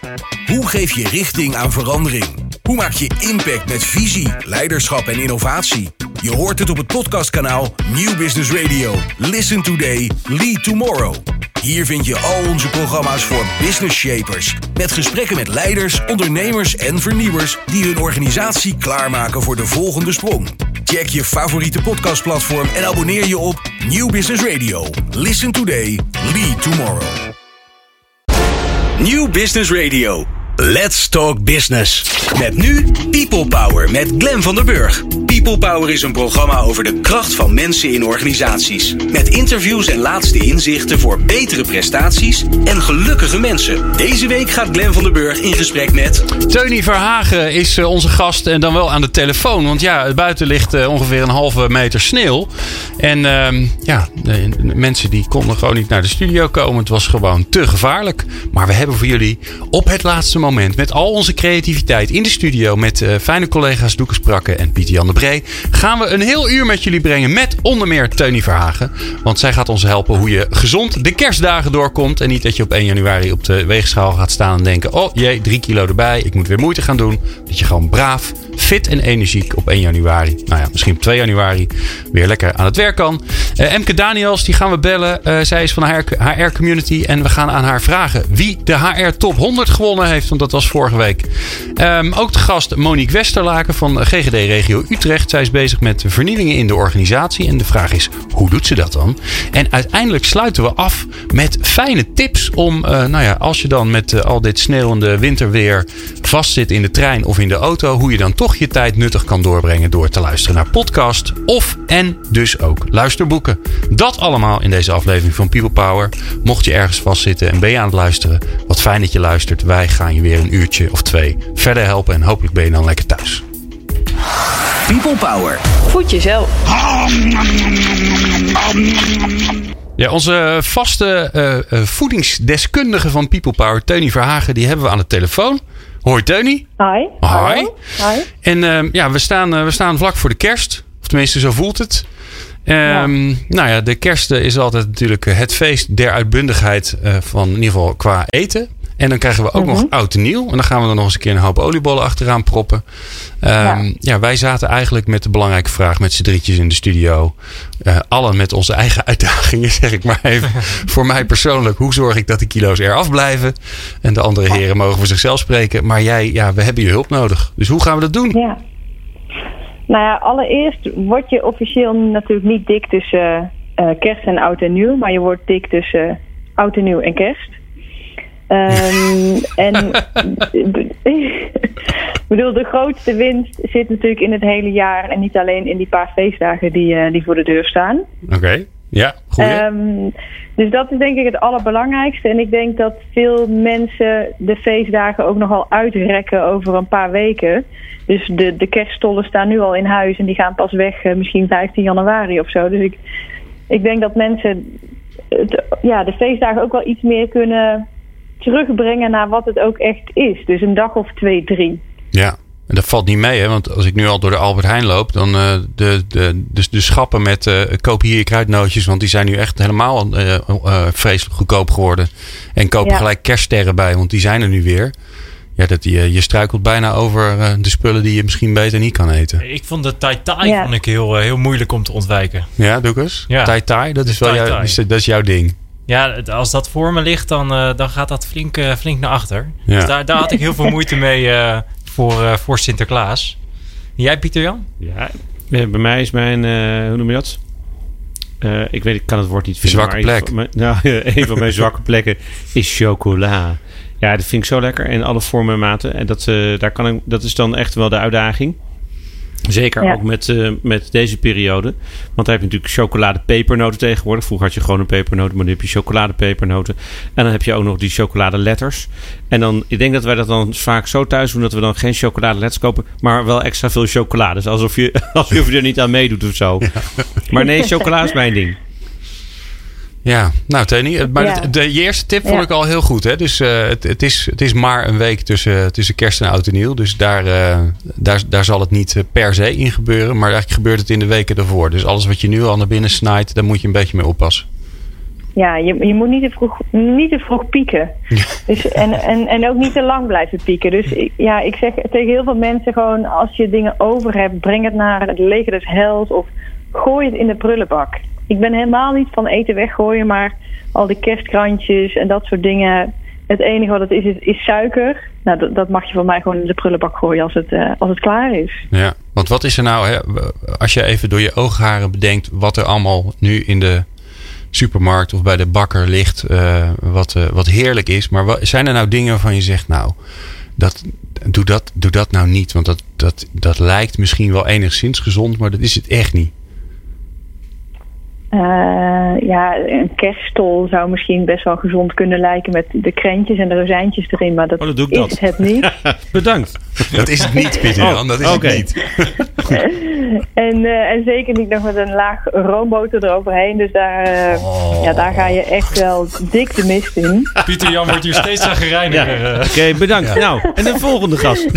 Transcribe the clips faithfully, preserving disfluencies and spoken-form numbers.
Hoe geef je richting aan verandering? Hoe maak je impact met visie, leiderschap en innovatie? Je hoort het op het podcastkanaal Nieuw Business Radio. Listen today, lead tomorrow. Hier vind je al onze programma's voor business shapers. Met gesprekken met leiders, ondernemers en vernieuwers die hun organisatie klaarmaken voor de volgende sprong. Check je favoriete podcastplatform en abonneer je op Nieuw Business Radio. Listen today, lead tomorrow. Nieuw Business Radio. Let's talk business. Met nu People Power met Glenn van der Burg. People Power is een programma over de kracht van mensen in organisaties. Met interviews en laatste inzichten voor betere prestaties en gelukkige mensen. Deze week gaat Glenn van der Burg in gesprek met... Teuny Verhagen is onze gast en dan wel aan de telefoon. Want ja, buiten ligt ongeveer een halve meter sneeuw. En uh, ja, de, de mensen die konden gewoon niet naar de studio komen. Het was gewoon te gevaarlijk. Maar we hebben voor jullie op het laatste moment met al onze creativiteit in de studio met uh, fijne collega's Doeke Sprakke en Pieter-Jan de Bree gaan we een heel uur met jullie brengen met onder meer Teuny Verhagen. Want zij gaat ons helpen hoe je gezond de kerstdagen doorkomt en niet dat je op één januari op de weegschaal gaat staan en denken, oh jee, drie kilo erbij, ik moet weer moeite gaan doen. Dat je gewoon braaf, fit en energiek op één januari, nou ja, misschien op twee januari weer lekker aan het werk kan. Uh, Emke Daniels, die gaan we bellen. Uh, zij is van de H R Community en we gaan aan haar vragen wie de H R Top honderd gewonnen heeft, want dat was vorige week. Um, ook de gast Monique Westerlaken van G G D Regio Utrecht. Zij is bezig met vernieuwingen in de organisatie en de vraag is, hoe doet ze dat dan? En uiteindelijk sluiten we af met fijne tips om, uh, nou ja, als je dan met uh, al dit sneeuwende winterweer vastzit in de trein of in de auto, hoe je dan toch je tijd nuttig kan doorbrengen door te luisteren naar podcast of en dus ook luisterboeken. Dat allemaal in deze aflevering van People Power. Mocht je ergens vastzitten en ben je aan het luisteren, wat fijn dat je luistert. Wij gaan je weer een uurtje of twee verder helpen en hopelijk ben je dan lekker thuis. People Power. Voed jezelf. Ja, onze vaste uh, uh, voedingsdeskundige van People Power, Teuny Verhagen, die hebben we aan de telefoon. Hoi Teuny. Hi. Hoi. Hi. En uh, ja, we staan, uh, we staan vlak voor de kerst. Of tenminste, zo voelt het. Um, ja. Nou ja, de kerst is altijd natuurlijk het feest der uitbundigheid uh, van in ieder geval qua eten. En dan krijgen we ook mm-hmm. nog oud en nieuw. En dan gaan we er nog eens een keer een hoop oliebollen achteraan proppen. Um, ja. ja, wij zaten eigenlijk met de belangrijke vraag met z'n drietjes in de studio. Uh, allen met onze eigen uitdagingen, zeg ik maar even. Voor mij persoonlijk, hoe zorg ik dat de kilo's eraf blijven? En de andere heren mogen voor zichzelf spreken. Maar jij, ja, we hebben je hulp nodig. Dus hoe gaan we dat doen? Ja. Nou ja, allereerst word je officieel natuurlijk niet dik tussen uh, kerst en oud en nieuw. Maar je wordt dik tussen uh, oud en nieuw en kerst. Um, en ik bedoel, de grootste winst zit natuurlijk in het hele jaar en niet alleen in die paar feestdagen die, uh, die voor de deur staan. Oké, okay. Ja, goed. Um, dus dat is denk ik het allerbelangrijkste. En ik denk dat veel mensen de feestdagen ook nogal uitrekken over een paar weken. Dus de, de kerststollen staan nu al in huis en die gaan pas weg uh, misschien vijftien januari of zo. Dus ik, ik denk dat mensen het, ja, de feestdagen ook wel iets meer kunnen terugbrengen naar wat het ook echt is. Dus een dag of twee, drie. Ja, en dat valt niet mee, hè? Want als ik nu al door de Albert Heijn loop, dan uh, de, de, de, de schappen met uh, koop hier je kruidnootjes, want die zijn nu echt helemaal uh, uh, vreselijk goedkoop geworden. En koop ja. gelijk kerststerren bij, want die zijn er nu weer. Ja, dat je, je struikelt bijna over uh, de spullen die je misschien beter niet kan eten. Ik vond de tai tai ja. vond ik heel, uh, heel moeilijk om te ontwijken. Ja, doe ik eens. Ja. Tai tai, dat is wel jouw, dat is jouw ding. Ja, als dat voor me ligt, dan, uh, dan gaat dat flink, uh, flink naar achter. Ja. Dus daar, daar had ik heel veel moeite mee uh, voor, uh, voor Sinterklaas. Jij, Pieter-Jan? Ja, bij mij is mijn, uh, hoe noem je dat? Uh, ik weet, ik kan het woord niet vinden. Zwakke plek. Een van mijn, nou, een van mijn zwakke plekken is chocola. Ja, dat vind ik zo lekker in alle vormen en maten. En dat, uh, daar kan ik, dat is dan echt wel de uitdaging. Zeker ja. ook met, uh, met deze periode. Want dan heb je natuurlijk chocoladepepernoten tegenwoordig. Vroeger had je gewoon een pepernoten, maar nu heb je chocoladepepernoten. En dan heb je ook nog die chocoladeletters. En dan, ik denk dat wij dat dan vaak zo thuis doen dat we dan geen chocoladeletters kopen, maar wel extra veel chocolade. Dus alsof je, alsof je er niet aan meedoet of zo. Ja. Maar nee, chocola is mijn ding. Ja, nou Teuny, maar ja. de, de je eerste tip vond ja. ik al heel goed. Hè? Dus uh, het, het, is, het is maar een week tussen, tussen kerst en oud en nieuw. Dus daar, uh, daar, daar zal het niet per se in gebeuren. Maar eigenlijk gebeurt het in de weken daarvoor. Dus alles wat je nu al naar binnen snijdt, daar moet je een beetje mee oppassen. ja, je, je moet niet te vroeg, niet te vroeg pieken. Dus, en, en, en ook niet te lang blijven pieken. Dus ja, ik zeg tegen heel veel mensen gewoon, als je dingen over hebt, breng het naar het leger des hels of gooi het in de prullenbak. Ik ben helemaal niet van eten weggooien, maar al die kerstkrantjes en dat soort dingen. Het enige wat het is, is, is suiker. Nou, dat, dat mag je van mij gewoon in de prullenbak gooien als het, uh, als het klaar is. Ja, want wat is er nou, hè, als je even door je oogharen bedenkt wat er allemaal nu in de supermarkt of bij de bakker ligt, uh, wat, uh, wat heerlijk is. Maar wat, zijn er nou dingen waarvan je zegt, nou, dat, doe, dat, doe dat nou niet. Want dat, dat, dat lijkt misschien wel enigszins gezond, maar dat is het echt niet. Uh, ja, een kerststol zou misschien best wel gezond kunnen lijken met de krentjes en de rozijntjes erin, maar dat, oh, dat doe ik is dat. het niet. Bedankt. Dat is het niet, Pieter Jan, oh, dat is okay. het niet. en, uh, en zeker niet nog met een laag roomboter eroverheen, dus daar, uh, oh. ja, daar ga je echt wel dik de mist in. Pieter Jan wordt hier steeds zagrijniger. Ja. Oké, okay, bedankt. Ja. Nou, en de volgende gast.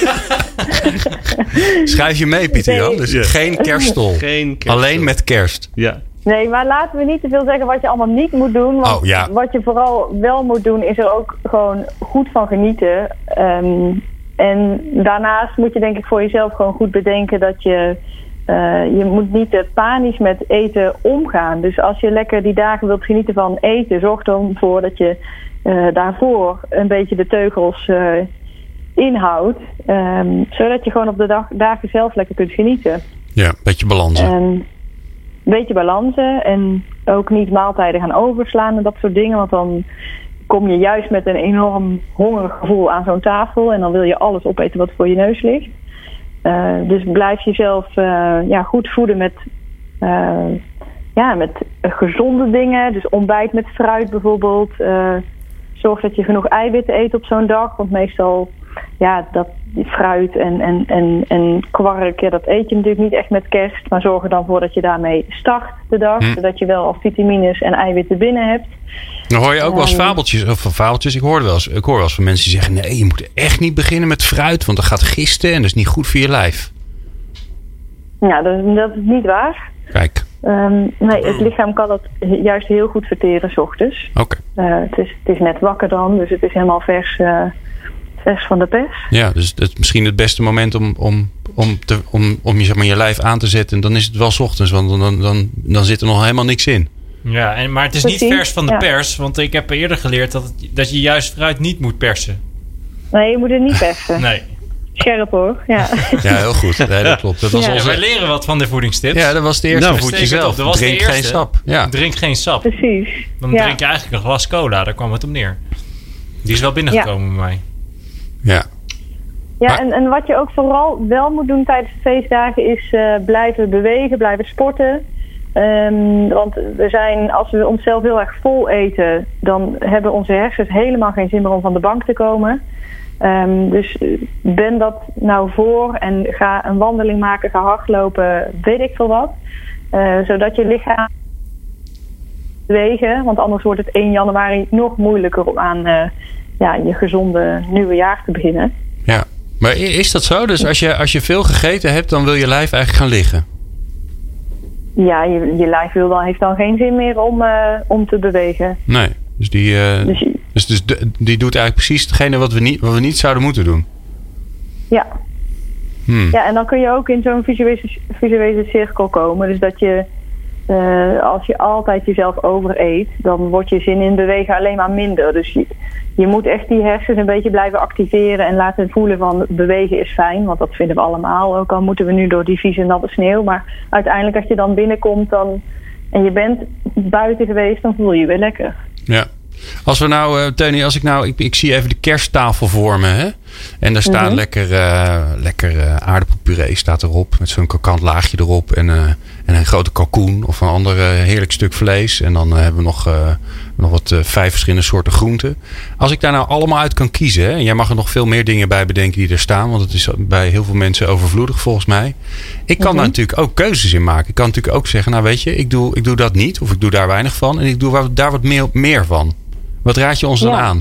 Schrijf je mee, Pieter Jan? Dus ja. geen kerststol. Geen kerststol. Alleen met kerst. Ja. Nee, maar laten we niet te veel zeggen wat je allemaal niet moet doen. Want oh, ja. wat je vooral wel moet doen, is er ook gewoon goed van genieten. Um, en daarnaast moet je denk ik voor jezelf gewoon goed bedenken dat je... Uh, je moet niet te panisch met eten omgaan. Dus als je lekker die dagen wilt genieten van eten, zorg dan voor dat je uh, daarvoor een beetje de teugels uh, inhoudt. Um, zodat je gewoon op de dag, dagen zelf lekker kunt genieten. Ja, een beetje balansen. Um, Een beetje balansen en ook niet maaltijden gaan overslaan en dat soort dingen. Want dan kom je juist met een enorm hongerig gevoel aan zo'n tafel. En dan wil je alles opeten wat voor je neus ligt. Uh, dus blijf jezelf uh, ja, goed voeden met, uh, ja, met gezonde dingen. Dus ontbijt met fruit bijvoorbeeld. Uh, zorg dat je genoeg eiwitten eet op zo'n dag. Want meestal, ja, dat fruit en, en, en, en kwark, ja, dat eet je natuurlijk niet echt met kerst. Maar zorg er dan voor dat je daarmee start de dag. Hm. Zodat je wel al vitamines en eiwitten binnen hebt. Dan hoor je ook wel eens fabeltjes, of fabeltjes. Ik hoor wel eens, ik hoor wel eens van mensen die zeggen, nee, je moet echt niet beginnen met fruit, want dat gaat gisten en dat is niet goed voor je lijf. Ja, dat, dat is niet waar. Kijk. Um, nee, het lichaam kan dat juist heel goed verteren 's ochtends. Oké. Okay. Uh, het, is, het is net wakker dan, dus het is helemaal vers, uh, vers van de pers. Ja, dus het is misschien het beste moment om, om, om, te, om, om je, zeg maar, je lijf aan te zetten. En dan is het wel 's ochtends, want dan, dan, dan zit er nog helemaal niks in. Ja, en, maar het is Precies, niet vers van de ja. pers, want ik heb eerder geleerd dat, het, dat je juist fruit niet moet persen. Nee, je moet het niet persen. Nee. Scherp hoor, ja. Ja, heel goed. Nee, dat klopt. Dat was ja. onze... Wij leren wat van de voedingstips. Ja, dat was de eerste. Nou, voed jezelf. Dat was drink de eerste. geen sap. Ja. Drink geen sap. Precies. Dan ja. drink je eigenlijk een glas cola. Daar kwam het op neer. Die is wel binnengekomen ja. bij mij. Ja. Ja, maar... en, en wat je ook vooral wel moet doen tijdens de feestdagen is uh, blijven bewegen, blijven sporten. Um, want we zijn, als we onszelf heel erg vol eten, dan hebben onze hersens helemaal geen zin meer om van de bank te komen. Um, dus ben dat nou voor en ga een wandeling maken, ga hardlopen, weet ik veel wat. Uh, zodat je lichaam bewegen, want anders wordt het één januari nog moeilijker om aan uh, ja, je gezonde nieuwe jaar te beginnen. Ja, maar is dat zo? Dus als je, als je veel gegeten hebt, dan wil je lijf eigenlijk gaan liggen? Ja, je, je lijf wil dan, heeft dan geen zin meer om, uh, om te bewegen. Nee, dus die, uh, dus, je, dus, dus de, die doet eigenlijk precies hetgene wat we niet, wat we niet zouden moeten doen. Ja. Hmm. Ja, en dan kun je ook in zo'n visuele, visuele cirkel komen. Dus dat je, uh, als je altijd jezelf overeet, dan wordt je zin in bewegen alleen maar minder. Dus je, je moet echt die hersens een beetje blijven activeren en laten voelen van bewegen is fijn. Want dat vinden we allemaal. Ook al moeten we nu door die vieze natte sneeuw. Maar uiteindelijk als je dan binnenkomt dan, en je bent buiten geweest, dan voel je je weer lekker. Ja. Als we nou, uh, Teunie, als ik nou, ik, ik zie even de kersttafel voor me, hè? En daar staat mm-hmm. lekker, uh, lekker uh, aardappelpuree staat erop, met zo'n krokant laagje erop en, uh, en een grote kalkoen of een ander uh, heerlijk stuk vlees. En dan uh, hebben we nog, uh, nog wat uh, vijf verschillende soorten groenten. Als ik daar nou allemaal uit kan kiezen, hè? En jij mag er nog veel meer dingen bij bedenken die er staan, want het is bij heel veel mensen overvloedig volgens mij. Ik kan mm-hmm. daar natuurlijk ook keuzes in maken. Ik kan natuurlijk ook zeggen, nou weet je, ik doe, ik doe dat niet of ik doe daar weinig van en ik doe daar wat meer, meer van. Wat raad je ons dan ja. aan?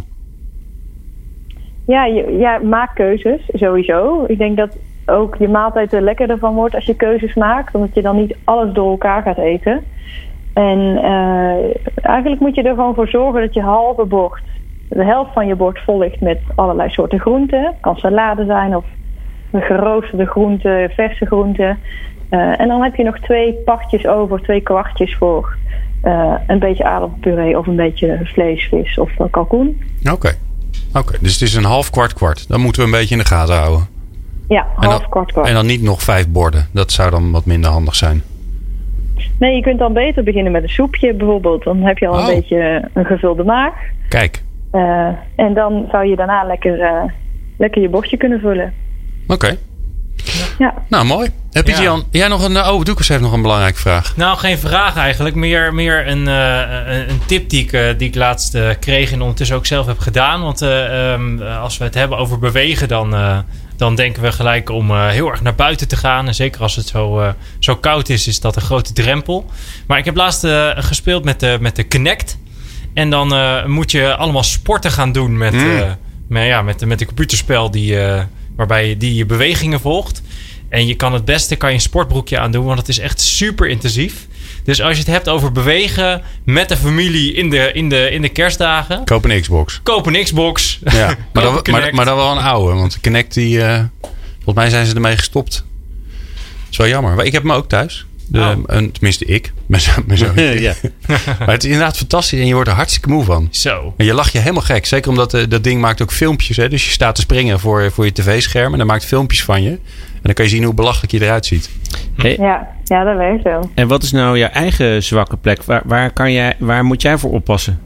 Ja, je, ja, maak keuzes, sowieso. Ik denk dat ook je maaltijd er lekkerder van wordt als je keuzes maakt. Omdat je dan niet alles door elkaar gaat eten. En uh, eigenlijk moet je er gewoon voor zorgen dat je halve bord, de helft van je bord vol ligt met allerlei soorten groenten. Het kan salade zijn of geroosterde groenten, verse groenten. Uh, en dan heb je nog twee partjes over, twee kwartjes voor uh, een beetje aardappelpuree of een beetje vlees, vis of uh, kalkoen. Oké, okay. okay, dus het is een half kwart kwart. Dan moeten we een beetje in de gaten houden. Ja, half dan, kwart kwart. En dan niet nog vijf borden. Dat zou dan wat minder handig zijn. Nee, je kunt dan beter beginnen met een soepje bijvoorbeeld. Dan heb je al oh. een beetje een gevulde maag. Kijk. Uh, en dan zou je daarna lekker, uh, lekker je bordje kunnen vullen. Oké. Okay. Ja. Nou, mooi. Heb je, ja. Jan, jij nog een... Oh, Doekes heeft nog een belangrijke vraag. Nou, geen vraag eigenlijk. Meer, meer een, uh, een, een tip die ik, uh, die ik laatst uh, kreeg en ondertussen ook zelf heb gedaan. Want uh, um, als we het hebben over bewegen, dan, uh, dan denken we gelijk om uh, heel erg naar buiten te gaan. En zeker als het zo, uh, zo koud is, is dat een grote drempel. Maar ik heb laatst uh, gespeeld met de, met de Kinect. En dan uh, moet je allemaal sporten gaan doen met, mm. uh, met, ja, met, met een computerspel die, uh, waarbij je die je bewegingen volgt. En je kan het beste kan je een sportbroekje aandoen, want het is echt super intensief. Dus als je het hebt over bewegen met de familie in de, in de, in de kerstdagen. Koop een Xbox. Koop een Xbox. Ja, maar, dan, maar, maar dan wel een oude. Want de Kinect, die, uh, volgens mij zijn ze ermee gestopt. Dat is wel jammer. Maar ik heb hem ook thuis. De, oh. een, tenminste ik. Mijn zoon. Mijn zoon. Ja. Maar het is inderdaad fantastisch. En je wordt er hartstikke moe van. Zo. En je lacht je helemaal gek. Zeker omdat uh, dat ding maakt ook filmpjes. Hè? Dus je staat te springen voor, voor je tv-scherm. En dan maakt filmpjes van je. En dan kan je zien hoe belachelijk je eruit ziet. Hey. Ja, ja, dat werkt wel. En wat is nou jouw eigen zwakke plek? Waar, waar, kan jij, waar moet jij voor oppassen?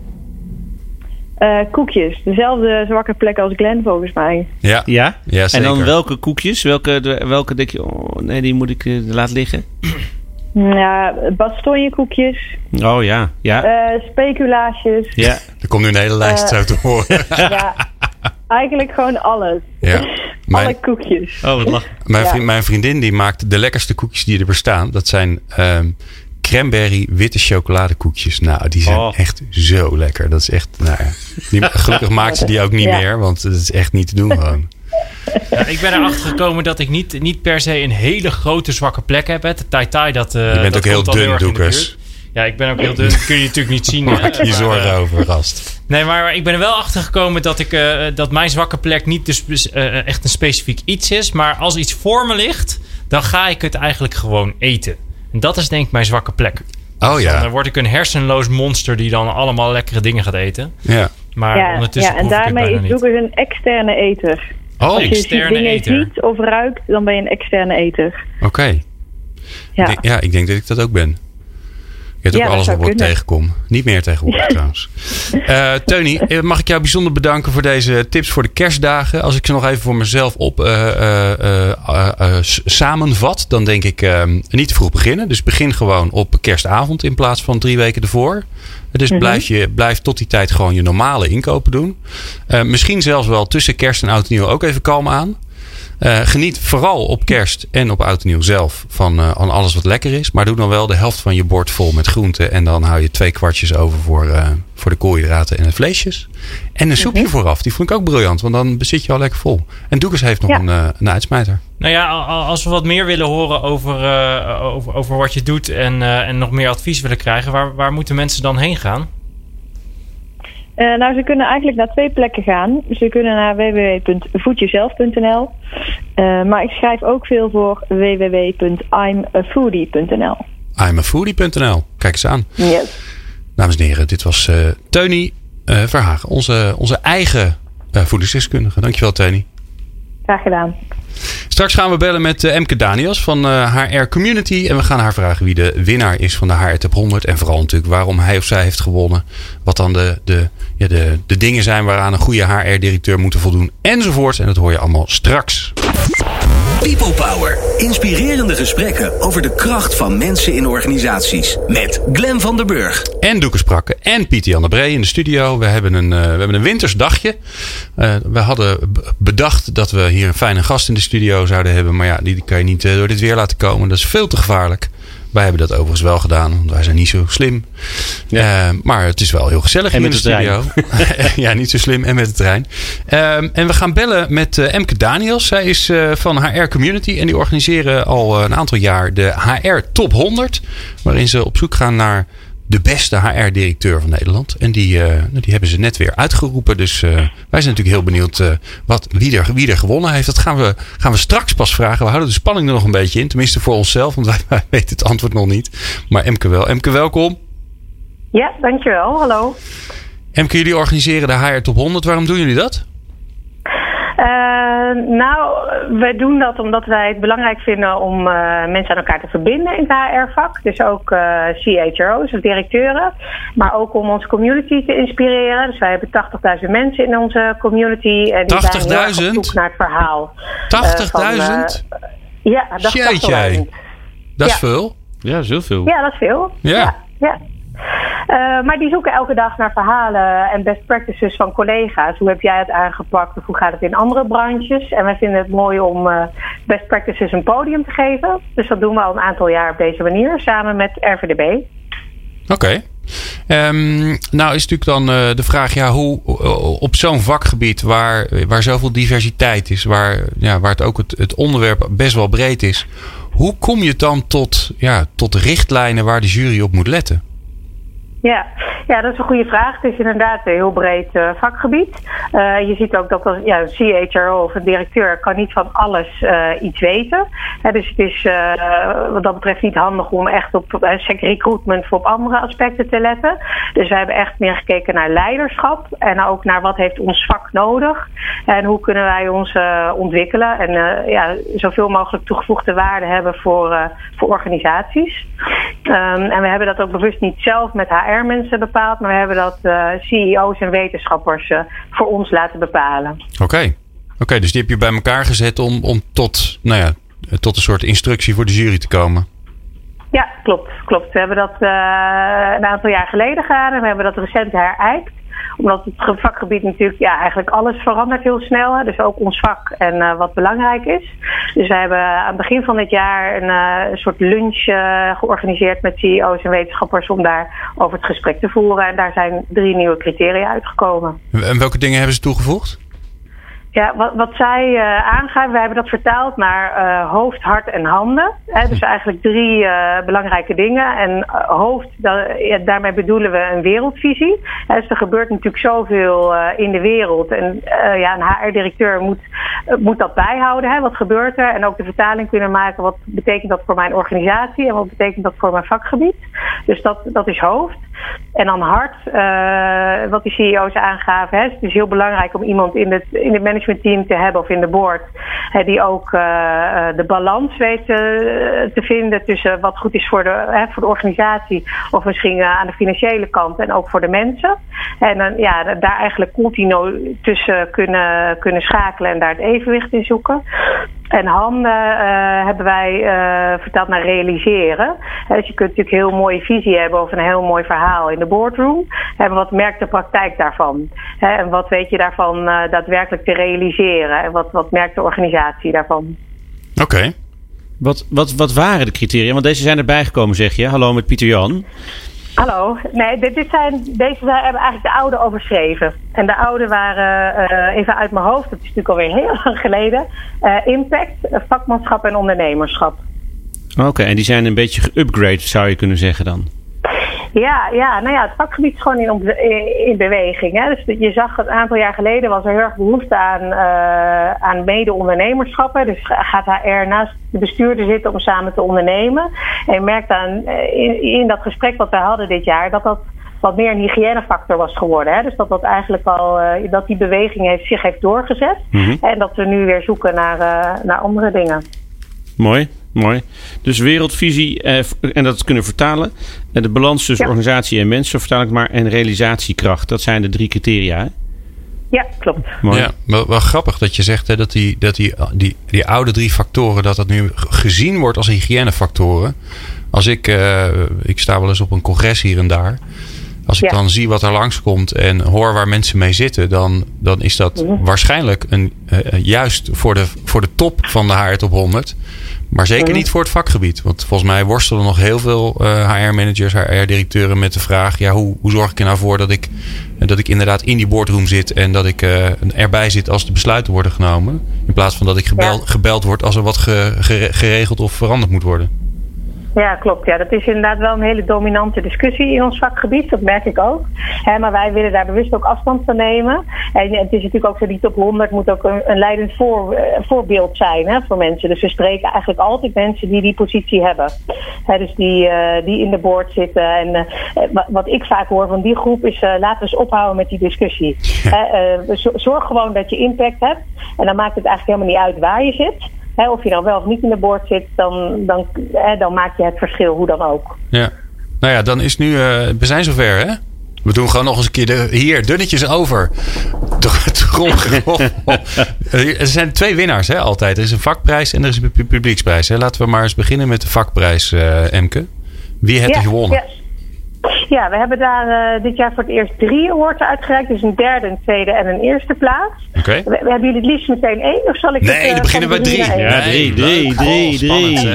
Uh, koekjes. Dezelfde zwakke plek als Glenn volgens mij. Ja, ja? ja zeker. En dan welke koekjes? Welke, welke denk je, oh nee, die moet ik uh, laten liggen? Ja, bastonjekoekjes. Oh ja, ja. Uh, speculaasjes. Ja. Er komt nu een hele lijst uh, zo te horen. Ja, eigenlijk gewoon alles. Ja. Mijn, Alle koekjes. Oh, wat lach. Mijn, vriend, mijn vriendin die maakt de lekkerste koekjes die er bestaan. Dat zijn um, cranberry witte chocoladekoekjes. Nou, die zijn oh. echt zo lekker. Dat is echt, nou ja. Die, gelukkig maakt ze die ook niet ja. meer, want het is echt niet te doen gewoon. Ja, ik ben erachter gekomen dat ik niet, niet per se een hele grote zwakke plek heb. Hè. De tai-tai, dat uh, je bent dat ook heel dun, Doekes. Ja, ik ben ook heel dun. Dat kun je natuurlijk niet zien. Maak je zorgen over, gast. Nee, maar ik ben er wel achter gekomen dat, ik, uh, dat mijn zwakke plek niet dus, uh, echt een specifiek iets is. Maar als iets voor me ligt, dan ga ik het eigenlijk gewoon eten. En dat is denk ik mijn zwakke plek. Oh dus ja. Dan word ik een hersenloos monster die dan allemaal lekkere dingen gaat eten. Ja. Maar ja, ondertussen ja, en daarmee is Doekes een externe eter. Oh, als je externe dingen eter. ziet of ruikt, dan ben je een externe eter. Oké. Okay. Ja. Ik ja, ik denk dat ik dat ook ben. Je hebt ook ja, alles wat ik tegenkom. Niet meer tegenwoordig trouwens. Uh, Teunie, mag ik jou bijzonder bedanken voor deze tips voor de kerstdagen. Als ik ze nog even voor mezelf op uh, uh, uh, uh, uh, samenvat, dan denk ik uh, niet te vroeg beginnen. Dus begin gewoon op kerstavond in plaats van drie weken ervoor. Dus mm-hmm. blijf, je, blijf tot die tijd gewoon je normale inkopen doen. Uh, misschien zelfs wel tussen kerst en oud en nieuw ook even kalm aan. Uh, geniet vooral op kerst en op oud en nieuw zelf van, uh, van alles wat lekker is. Maar doe dan wel de helft van je bord vol met groenten. En dan hou je twee kwartjes over voor, uh, voor de koolhydraten en de vleesjes. En een soepje mm-hmm. vooraf. Die vond ik ook briljant. Want dan zit je al lekker vol. En Doekes heeft nog ja. een, uh, een uitsmijter. Nou ja, als we wat meer willen horen over, uh, over, over wat je doet. En, uh, en nog meer advies willen krijgen. Waar, waar moeten mensen dan heen gaan? Uh, nou, ze kunnen eigenlijk naar twee plekken gaan. Ze kunnen naar w w w punt voedjezelf punt n l. Uh, maar ik schrijf ook veel voor w w w punt i'm a foodie punt n l. i'm a foodie punt n l. Kijk eens aan. Yes. Dames en heren, dit was uh, Teunie uh, Verhagen. Onze, onze eigen uh, voedingsdeskundige. Dankjewel, Teunie. Graag gedaan. Straks gaan we bellen met uh, Emke Daniels van uh, H R Community. En we gaan haar vragen wie de winnaar is van de H R Top honderd. En vooral natuurlijk waarom hij of zij heeft gewonnen. Wat dan de, de, ja, de, de dingen zijn waaraan een goede H R-directeur moet voldoen. Enzovoorts. En dat hoor je allemaal straks. People Power. Inspirerende gesprekken over de kracht van mensen in organisaties. Met Glenn van der Burg. En Doekes Prakke en Pieter Jan de Bree in de studio. We hebben een, uh, we hebben een wintersdagje. Uh, we hadden bedacht dat we hier een fijne gast in de studio zouden hebben. Maar ja, die kan je niet uh, door dit weer laten komen. Dat is veel te gevaarlijk. Wij hebben dat overigens wel gedaan, want wij zijn niet zo slim. Ja. Uh, maar het is wel heel gezellig en in de studio. Ja, niet zo slim en met de trein. Uh, en we gaan bellen met uh, Emke Daniels. Zij is uh, van H R Community en die organiseren al uh, een aantal jaar de H R Top honderd. Waarin ze op zoek gaan naar de beste H R-directeur van Nederland. En die, uh, die hebben ze net weer uitgeroepen. Dus uh, wij zijn natuurlijk heel benieuwd uh, wat, wie, er, wie er gewonnen heeft. Dat gaan we, gaan we straks pas vragen. We houden de spanning er nog een beetje in. Tenminste voor onszelf, want wij, wij weten het antwoord nog niet. Maar Emke wel. Emke, welkom. Ja, dankjewel. Hallo. Emke, jullie organiseren de H R Top honderd. Waarom doen jullie dat? Uh, nou, wij doen dat omdat wij het belangrijk vinden om uh, mensen aan elkaar te verbinden in het H R-vak. Dus ook uh, C H R O's of directeuren. Maar ook om onze community te inspireren. Dus wij hebben tachtigduizend mensen in onze community. En die tachtigduizend? zijn heel erg op zoek naar het verhaal. tachtigduizend? Uh, uh, ja, dat is tachtigduizend. Dat is ja. veel. Ja, dat is heel veel. Ja, dat is veel. Ja. ja, ja. Uh, maar die zoeken elke dag naar verhalen en best practices van collega's. Hoe heb jij het aangepakt of hoe gaat het in andere branches? En wij vinden het mooi om uh, best practices een podium te geven. Dus dat doen we al een aantal jaar op deze manier samen met R V D B. Oké. Okay. Um, nou is natuurlijk dan uh, de vraag, ja, hoe uh, op zo'n vakgebied waar, waar zoveel diversiteit is, waar, ja, waar het ook het, het onderwerp best wel breed is, hoe kom je dan tot, ja, tot richtlijnen waar de jury op moet letten? Ja. ja, dat is een goede vraag. Het is inderdaad een heel breed uh, vakgebied. Uh, je ziet ook dat als, ja, een C H R O of een directeur kan niet van alles uh, iets weten. He, dus het is uh, wat dat betreft niet handig om echt op uh, recruitment of op andere aspecten te letten. Dus wij hebben echt meer gekeken naar leiderschap en ook naar wat heeft ons vak nodig en hoe kunnen wij ons uh, ontwikkelen en uh, ja, zoveel mogelijk toegevoegde waarde hebben voor, uh, voor organisaties. Um, en we hebben dat ook bewust niet zelf met H R-mensen bepaald, maar we hebben dat uh, C E O's en wetenschappers uh, voor ons laten bepalen. Oké, okay. okay, dus die heb je bij elkaar gezet om, om tot, nou ja, tot een soort instructie voor de jury te komen. Ja, klopt. klopt. We hebben dat uh, een aantal jaar geleden gedaan en we hebben dat recent herijkt. Omdat het vakgebied natuurlijk, ja, eigenlijk alles verandert heel snel. Hè? Dus ook ons vak en uh, wat belangrijk is. Dus we hebben aan het begin van dit jaar een, uh, een soort lunch uh, georganiseerd met C E O's en wetenschappers om daar over het gesprek te voeren. En daar zijn drie nieuwe criteria uitgekomen. En welke dingen hebben ze toegevoegd? Ja, wat, wat zij uh, aangaven, wij hebben dat vertaald naar uh, hoofd, hart en handen. Hè, dus eigenlijk drie uh, belangrijke dingen. En uh, hoofd, da, ja, daarmee bedoelen we een wereldvisie. Hè, dus er gebeurt natuurlijk zoveel uh, in de wereld. En uh, ja, een H R-directeur moet, uh, moet dat bijhouden. Hè, wat gebeurt er? En ook de vertaling kunnen maken. Wat betekent dat voor mijn organisatie? En wat betekent dat voor mijn vakgebied? Dus dat, dat is hoofd. En dan hart, uh, wat die C E O's aangaven. Hè, het is heel belangrijk om iemand in het, in het managementteam te hebben of in de board. Hè, die ook uh, de balans weet uh, te vinden tussen wat goed is voor de, hè, voor de organisatie. Of misschien uh, aan de financiële kant en ook voor de mensen. En uh, ja, daar eigenlijk continu tussen kunnen, kunnen schakelen en daar het evenwicht in zoeken. En handen uh, hebben wij uh, vertaald naar realiseren. He, dus je kunt natuurlijk een heel mooie visie hebben of een heel mooi verhaal in de boardroom. En wat merkt de praktijk daarvan? He, en wat weet je daarvan uh, daadwerkelijk te realiseren? En wat, wat merkt de organisatie daarvan? Oké. Okay. Wat, wat, wat waren de criteria? Want deze zijn erbij gekomen, zeg je. Hallo met Pieter Jan. Hallo. Nee, dit, dit zijn, deze zijn, hebben eigenlijk de oude overschreven. En de oude waren, uh, even uit mijn hoofd, dat is natuurlijk alweer heel lang geleden, uh, impact, vakmanschap en ondernemerschap. Oké, okay, en die zijn een beetje geupgrade, zou je kunnen zeggen dan? Ja, ja, nou ja, het vakgebied is gewoon in, in beweging. Hè. Dus je zag een aantal jaar geleden was er heel erg behoefte aan, uh, aan mede-ondernemerschappen. Dus gaat H R naast de bestuurder zitten om samen te ondernemen. En je merkt aan in, in dat gesprek wat wij hadden dit jaar dat dat wat meer een hygiënefactor was geworden. Hè. Dus dat dat eigenlijk al uh, dat die beweging heeft, zich heeft doorgezet. Mm-hmm. En dat we nu weer zoeken naar, uh, naar andere dingen. Mooi. Mooi. Dus wereldvisie eh, en dat kunnen vertalen. En de balans tussen ja. organisatie en mensen, vertaal ik maar. En realisatiekracht. Dat zijn de drie criteria. Hè? Ja, klopt. Mooi. Ja, wel, wel grappig dat je zegt hè, dat, die, dat die, die, die oude drie factoren, dat dat nu gezien wordt als hygiënefactoren. Als ik, uh, ik sta wel eens op een congres hier en daar. Als ik ja. dan zie wat er langskomt en hoor waar mensen mee zitten, dan, dan is dat mm-hmm. waarschijnlijk een, uh, juist voor de, voor de top van de H R Top honderd. Maar zeker mm-hmm. niet voor het vakgebied. Want volgens mij worstelen nog heel veel uh, H R-managers, H R-directeuren met de vraag, ja, hoe, hoe zorg ik er nou voor dat ik, dat ik inderdaad in die boardroom zit en dat ik uh, erbij zit als de besluiten worden genomen. In plaats van dat ik gebeld, ja. gebeld word als er wat ge, ge, geregeld of veranderd moet worden. Ja, klopt. Ja, dat is inderdaad wel een hele dominante discussie in ons vakgebied. Dat merk ik ook. He, maar wij willen daar bewust ook afstand van nemen. En het is natuurlijk ook zo, die top honderd moet ook een, een leidend voor, uh, voorbeeld zijn, hè, voor mensen. Dus we spreken eigenlijk altijd mensen die die positie hebben. He, dus die, uh, die in de board zitten. En uh, wat ik vaak hoor van die groep is, uh, laten we eens ophouden met die discussie. He, uh, zorg gewoon dat je impact hebt. En dan maakt het eigenlijk helemaal niet uit waar je zit. He, of je dan wel of niet in de board zit, dan, dan, he, dan maak je het verschil, hoe dan ook. Ja, nou ja, dan is nu, uh, we zijn zover, hè? We doen gewoon nog eens een keer de, hier, dunnetjes over. Er zijn twee winnaars, hè, altijd. Er is een vakprijs en er is een publieksprijs. Hè. Laten we maar eens beginnen met de vakprijs, uh, Emke. Wie heeft er ja, gewonnen? Ja. Ja, we hebben daar uh, dit jaar voor het eerst drie awards uitgereikt. Dus een derde, een tweede en een eerste plaats. Okay. We, we hebben jullie het liefst meteen één? Of zal ik nee, het, uh, dan beginnen we drie. Ja, drie, drie, drie, drie.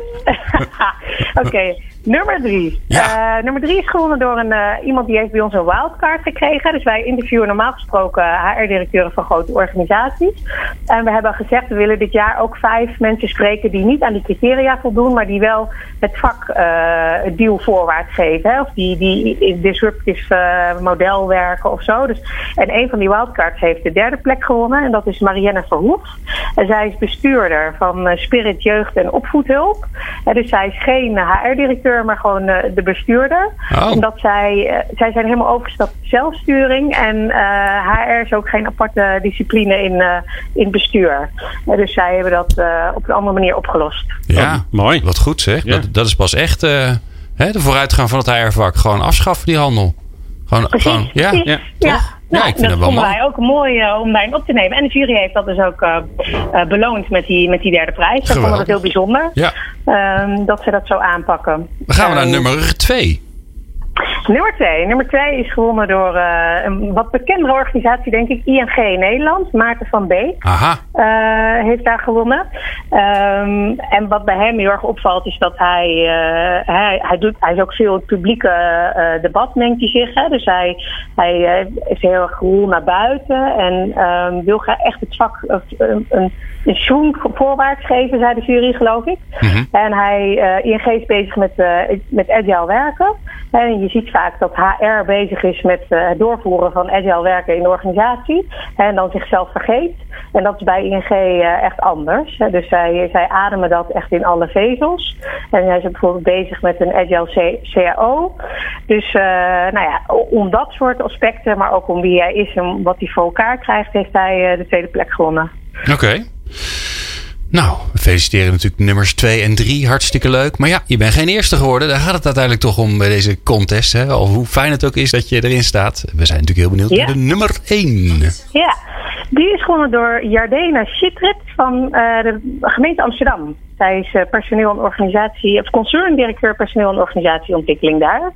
Oké, okay. Nummer drie. Ja. Uh, nummer drie is gewonnen door een, uh, iemand die heeft bij ons een wildcard gekregen. Dus wij interviewen normaal gesproken H R-directeuren van grote organisaties. En we hebben gezegd, we willen dit jaar ook vijf mensen spreken die niet aan die criteria voldoen, maar die wel het vak uh, het duw voorwaarts geven. Hè? Of die, die in disruptief uh, model werken of zo. Dus, en een van die wildcards heeft de derde plek gewonnen. En dat is Marianne Verhoef. En zij is bestuurder van uh, Spirit Jeugd en Opvoedhulp. En dus zij is geen H R-directeur, maar gewoon uh, de bestuurder. Oh. Omdat zij, uh, zij zijn helemaal overgestapt op zelfsturing. En uh, H R is ook geen aparte discipline in, uh, in bestuur. Uh, dus zij hebben dat uh, op een andere manier opgelost. Ja, oh, mooi. Wat goed zeg. Ja. Dat, dat is pas echt uh, hè, de vooruitgang van het H R-vak. Gewoon afschaffen die handel. Gewoon, Precies. gewoon ja, ja. ja, ja. toch? Nou, Ja, ik vind dat dat wel vonden mooi. wij ook mooi uh, om daarin op te nemen. En de jury heeft dat dus ook uh, uh, beloond met die, met die derde prijs. Dat vonden we dat heel bijzonder. Ja. Um, dat ze dat zo aanpakken. Dan gaan we naar Um, nummer twee. Nummer twee. Nummer twee is gewonnen door uh, een wat bekendere organisatie, denk ik, I N G in Nederland. Maarten van Beek Aha. uh, heeft daar gewonnen. Um, en wat bij hem heel erg opvalt is dat hij, uh, hij, hij, doet, hij is ook veel in het publieke uh, debat, mengt hij zich. Hè? Dus hij, hij uh, is heel erg rol naar buiten en um, wil graag echt het vak uh, een, een, een schoen voorwaarts geven, zei de jury, geloof ik. Mm-hmm. En hij, uh, I N G is bezig met, uh, met agile werken. En je ziet vaak dat H R bezig is met uh, het doorvoeren van agile werken in de organisatie. En dan zichzelf vergeet. En dat is bij I N G uh, echt anders. Dus zij, zij ademen dat echt in alle vezels. En hij is bijvoorbeeld bezig met een agile C A O. Dus uh, nou ja, om dat soort aspecten, maar ook om wie hij is en wat hij voor elkaar krijgt, heeft hij uh, de tweede plek gewonnen. Oké. Okay. Nou, we feliciteren natuurlijk nummers twee en drie. Hartstikke leuk. Maar ja, je bent geen eerste geworden. Daar gaat het uiteindelijk toch om bij deze contest. Hè? Al hoe fijn het ook is dat je erin staat. We zijn natuurlijk heel benieuwd ja. naar de nummer één. Ja, die is gewonnen door Jardena Schitrit van uh, de gemeente Amsterdam. Zij is uh, personeel en organisatie, of concerndirecteur personeel en organisatieontwikkeling daar.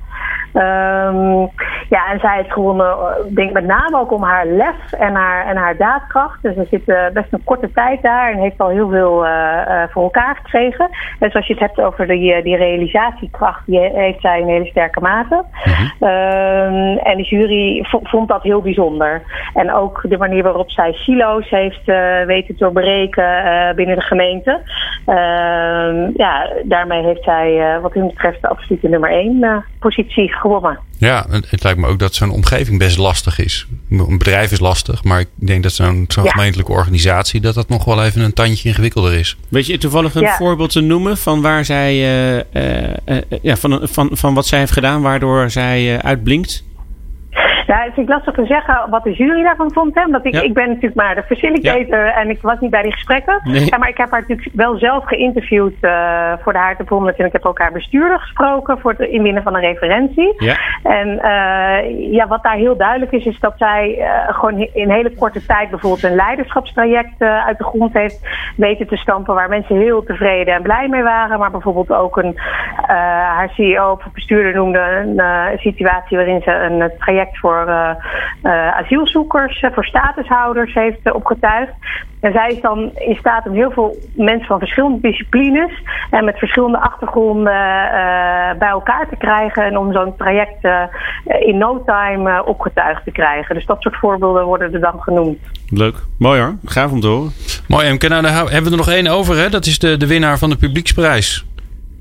Um, ja, en zij heeft gewonnen, ik denk met name ook om haar lef en haar, en haar daadkracht. Dus ze zit uh, best een korte tijd daar en heeft al heel veel uh, uh, voor elkaar gekregen. Dus als je het hebt over die, die realisatiekracht, die heeft zij een hele sterke mate. Mm-hmm. Um, en de jury v- vond dat heel bijzonder. En ook de manier waarop zij silo's heeft uh, weten te doorbreken uh, binnen de gemeente. Uh, Uh, ja, daarmee heeft zij uh, wat hun betreft de absolute nummer één uh, positie gewonnen. Ja, het lijkt me ook dat zo'n omgeving best lastig is. Een bedrijf is lastig, maar ik denk dat zo'n, zo'n ja. gemeentelijke organisatie, dat dat nog wel even een tandje ingewikkelder is. Weet je toevallig een ja. voorbeeld te noemen van waar zij, uh, uh, uh, ja, van, van, van wat zij heeft gedaan, waardoor zij uh, uitblinkt? Ja, het vind ik lastig te zeggen wat de jury daarvan vond. Hè? Omdat ik, ja. ik ben natuurlijk maar de facilitator ja. en ik was niet bij die gesprekken. Nee. Ja, maar ik heb haar natuurlijk wel zelf geïnterviewd uh, voor de H R Top honderd. En ik heb ook haar bestuurder gesproken voor het inwinnen van een referentie. Ja. En uh, ja, wat daar heel duidelijk is, is dat zij uh, gewoon in hele korte tijd bijvoorbeeld een leiderschapstraject uh, uit de grond heeft weten te stampen waar mensen heel tevreden en blij mee waren. Maar bijvoorbeeld ook een, uh, haar C E O of bestuurder noemde een uh, situatie waarin ze een traject voor Uh, uh, asielzoekers, uh, voor statushouders heeft uh, opgetuigd. En zij is dan in staat om heel veel mensen van verschillende disciplines en met verschillende achtergronden uh, bij elkaar te krijgen en om zo'n traject uh, in no time uh, opgetuigd te krijgen. Dus dat soort voorbeelden worden er dan genoemd. Leuk. Mooi hoor. Gaaf om te horen. Mooi. En nou, dan hebben we er nog één over. Hè? Dat is de, de winnaar van de publieksprijs.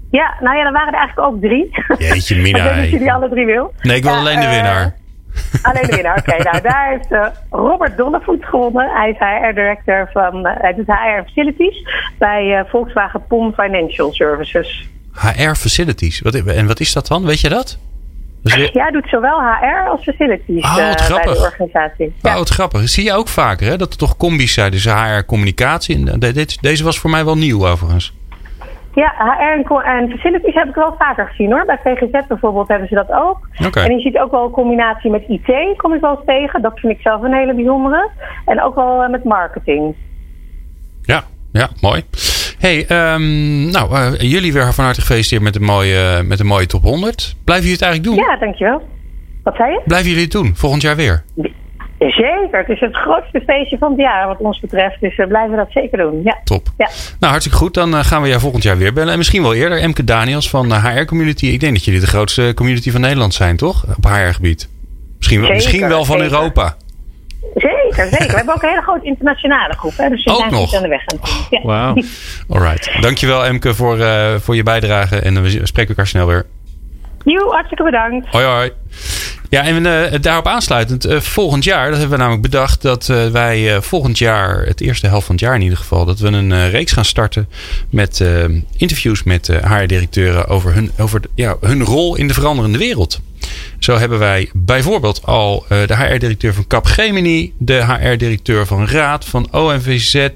Ja, nou ja, er waren er eigenlijk ook drie. Jeetje, Mina. Ik weet niet of je die alle drie wil. Nee, ik wil ja, alleen de winnaar. Uh, alleen de winnaar, oké. Okay, nou, daar heeft uh, Robert Donnevoet gewonnen. Hij is H R-director van uh, hij doet H R Facilities bij uh, Volkswagen P O M Financial Services. H R Facilities. Wat, en wat is dat dan? Weet je dat? Dus weer... Ja, hij doet zowel H R als Facilities oh, uh, bij de organisatie. Ja. Oh, wat grappig. Zie je ook vaker, hè? Dat er toch combi's zijn. Dus H R-communicatie. De, de, deze was voor mij wel nieuw, overigens. Ja, H R en, en facilities heb ik wel vaker gezien hoor. Bij V G Z bijvoorbeeld hebben ze dat ook. Okay. En je ziet ook wel een combinatie met I T, kom ik wel eens tegen. Dat vind ik zelf een hele bijzondere. En ook wel uh, met marketing. Ja, ja, mooi. Hey, um, nou, uh, jullie weer van harte gefeliciteerd met een mooie, met een mooie top honderd. Blijven jullie het eigenlijk doen? Ja, dankjewel. Wat zei je? Blijven jullie het doen? Volgend jaar weer? Zeker, het is het grootste feestje van het jaar wat ons betreft. Dus we blijven dat zeker doen. Ja. Top. Ja. Nou, hartstikke goed. Dan uh, gaan we jou volgend jaar weer bellen. En misschien wel eerder. Emke Daniels van uh, H R Community. Ik denk dat jullie de grootste community van Nederland zijn, toch? Op H R-gebied. Misschien, zeker, misschien wel van zeker. Europa. Zeker, zeker. We hebben ook een hele grote internationale groep. Hè? Dus we ook zijn nog? aan de weg aan het doen. Ja. Wauw. Alright. Dankjewel Emke voor, uh, voor je bijdrage. En we spreken elkaar snel weer. Jo, hartstikke bedankt. Hoi, hoi. Ja, en uh, daarop aansluitend, uh, volgend jaar, dat hebben we namelijk bedacht, dat uh, wij uh, volgend jaar, het eerste helft van het jaar in ieder geval, dat we een uh, reeks gaan starten met uh, interviews met uh, H R-directeuren over, hun, over de, ja, hun rol in de veranderende wereld. Zo hebben wij bijvoorbeeld al uh, de H R-directeur van Capgemini, de H R-directeur van Raad, van O M V Z,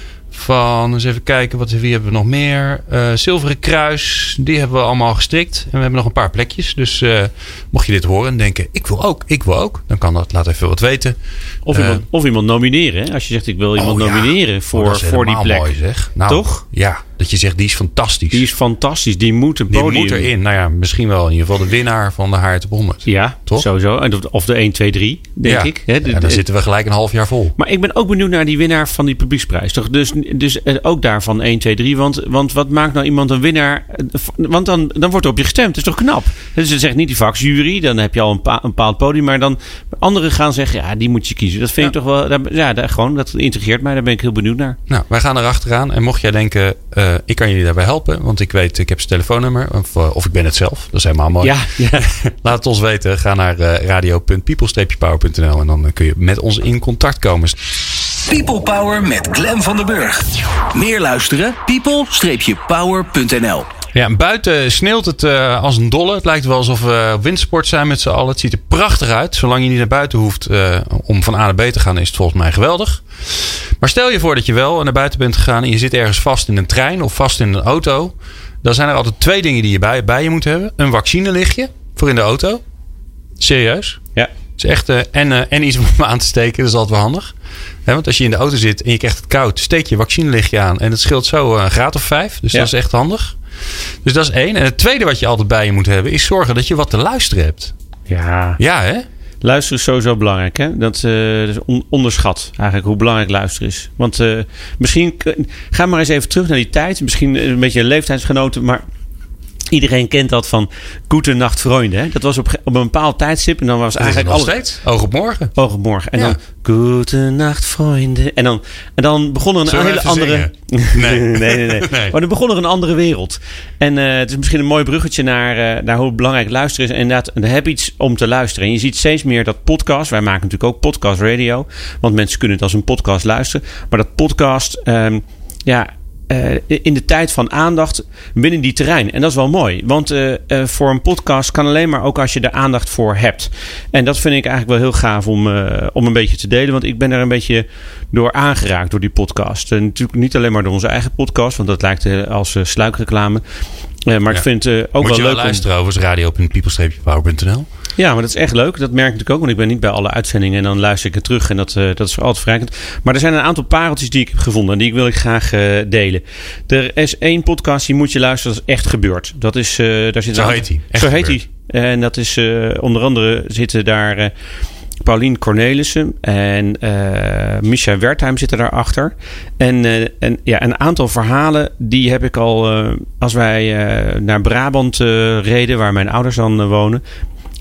van, eens even kijken, wat, wie hebben we nog meer? Uh, Zilveren Kruis, die hebben we allemaal gestrikt. En we hebben nog een paar plekjes. Dus uh, mocht je dit horen en denken, ik wil ook, ik wil ook. Dan kan dat, laat even wat weten. Of, uh, iemand, of iemand nomineren. Hè? Als je zegt, ik wil iemand oh, ja. nomineren voor, oh, voor die plek. Mooi, zeg. Nou, toch? Ja, dat je zegt, die is fantastisch. Die is fantastisch, die moet een podium. Die moet erin. Nou ja, misschien wel in ieder geval de winnaar van de H R Top honderd. Ja, toch? Sowieso. Of de één, twee, drie, denk ja. ik. Hè? De, ja, dan de, zitten we gelijk een half jaar vol. Maar ik ben ook benieuwd naar die winnaar van die publieksprijs. Toch? Dus, dus ook daarvan één, twee, drie. Want, want wat maakt nou iemand een winnaar? Want dan, dan wordt er op je gestemd. Dat is toch knap? Dus ze zegt niet die vakjury. Dan heb je al een, pa, een bepaald podium. Maar dan anderen gaan zeggen, ja, die moet je kiezen. Dat vind ja. ik toch wel, ja, dat, gewoon, dat intrigeert mij. Daar ben ik heel benieuwd naar. Nou, wij gaan erachteraan. En mocht jij denken, uh, ik kan jullie daarbij helpen. Want ik weet, ik heb zijn telefoonnummer. Of, uh, of ik ben het zelf. Dat is helemaal mooi. Ja, ja. Laat het ons weten. Ga naar uh, radio punt people dash power punt n l en dan uh, kun je met ons in contact komen. People Power met Glenn van den Burg. Meer luisteren? people dash power punt n l. Ja, buiten sneeuwt het uh, als een dolle. Het lijkt wel alsof we op windsport zijn met z'n allen. Het ziet er prachtig uit. Zolang je niet naar buiten hoeft uh, om van A naar B te gaan, is het volgens mij geweldig. Maar stel je voor dat je wel naar buiten bent gegaan en je zit ergens vast in een trein of vast in een auto. Dan zijn er altijd twee dingen die je bij, bij je moet hebben. Een vaccinelichtje voor in de auto. Serieus. Ja. Is echt, uh, en, uh, en iets om aan te steken, dat is altijd wel handig. He, want als je in de auto zit en je krijgt het koud, steek je vaccinelichtje aan. En het scheelt zo een graad of vijf. Dus ja. dat is echt handig. Dus dat is één. En het tweede wat je altijd bij je moet hebben, is zorgen dat je wat te luisteren hebt. Ja. Ja, hè? Luisteren is sowieso belangrijk. Hè? Dat, uh, dat is on- onderschat eigenlijk hoe belangrijk luisteren is. Want uh, misschien, ga maar eens even terug naar die tijd. Misschien een beetje een leeftijdsgenoten, maar iedereen kent dat van Gute Nacht Vrienden. Hè? Dat was op, op een bepaald tijdstip. En dan was eigenlijk nog alles... steeds? Oog op morgen. Oog op morgen. En ja. dan Gute Nacht Vrienden. En dan, en dan begon er een Zullen hele andere... Nee. nee, nee, nee, nee. Maar dan begon er een andere wereld. En uh, het is misschien een mooi bruggetje naar, uh, naar hoe belangrijk luisteren is. En inderdaad, heb iets om te luisteren. En je ziet steeds meer dat podcast... Wij maken natuurlijk ook podcast radio. Want mensen kunnen het als een podcast luisteren. Maar dat podcast... Um, ja... Uh, in de tijd van aandacht binnen die terrein. En dat is wel mooi. Want uh, uh, voor een podcast kan alleen maar ook als je er aandacht voor hebt. En dat vind ik eigenlijk wel heel gaaf om, uh, om een beetje te delen. Want ik ben er een beetje door aangeraakt door die podcast. En natuurlijk niet alleen maar door onze eigen podcast. Want dat lijkt uh, als uh, sluikreclame. Uh, maar ja. ik vind het uh, ook Moet wel je leuk wel luisteren om... over radio punt people dash power punt n l. Ja, maar dat is echt leuk. Dat merk ik natuurlijk ook. Want ik ben niet bij alle uitzendingen. En dan luister ik het terug. En dat, uh, dat is altijd verrijkend. Maar er zijn een aantal pareltjes die ik heb gevonden. En die wil ik graag uh, delen. Er is één podcast die moet je luisteren. Dat is Echt Gebeurd. Dat is, uh, daar zit Zo heet hij. Zo heet hij. En dat is uh, onder andere zitten daar... Uh, Paulien Cornelissen en uh, Misha Wertheim zitten daarachter. En, uh, en ja, een aantal verhalen die heb ik al... Uh, als wij uh, naar Brabant uh, reden, waar mijn ouders dan uh, wonen...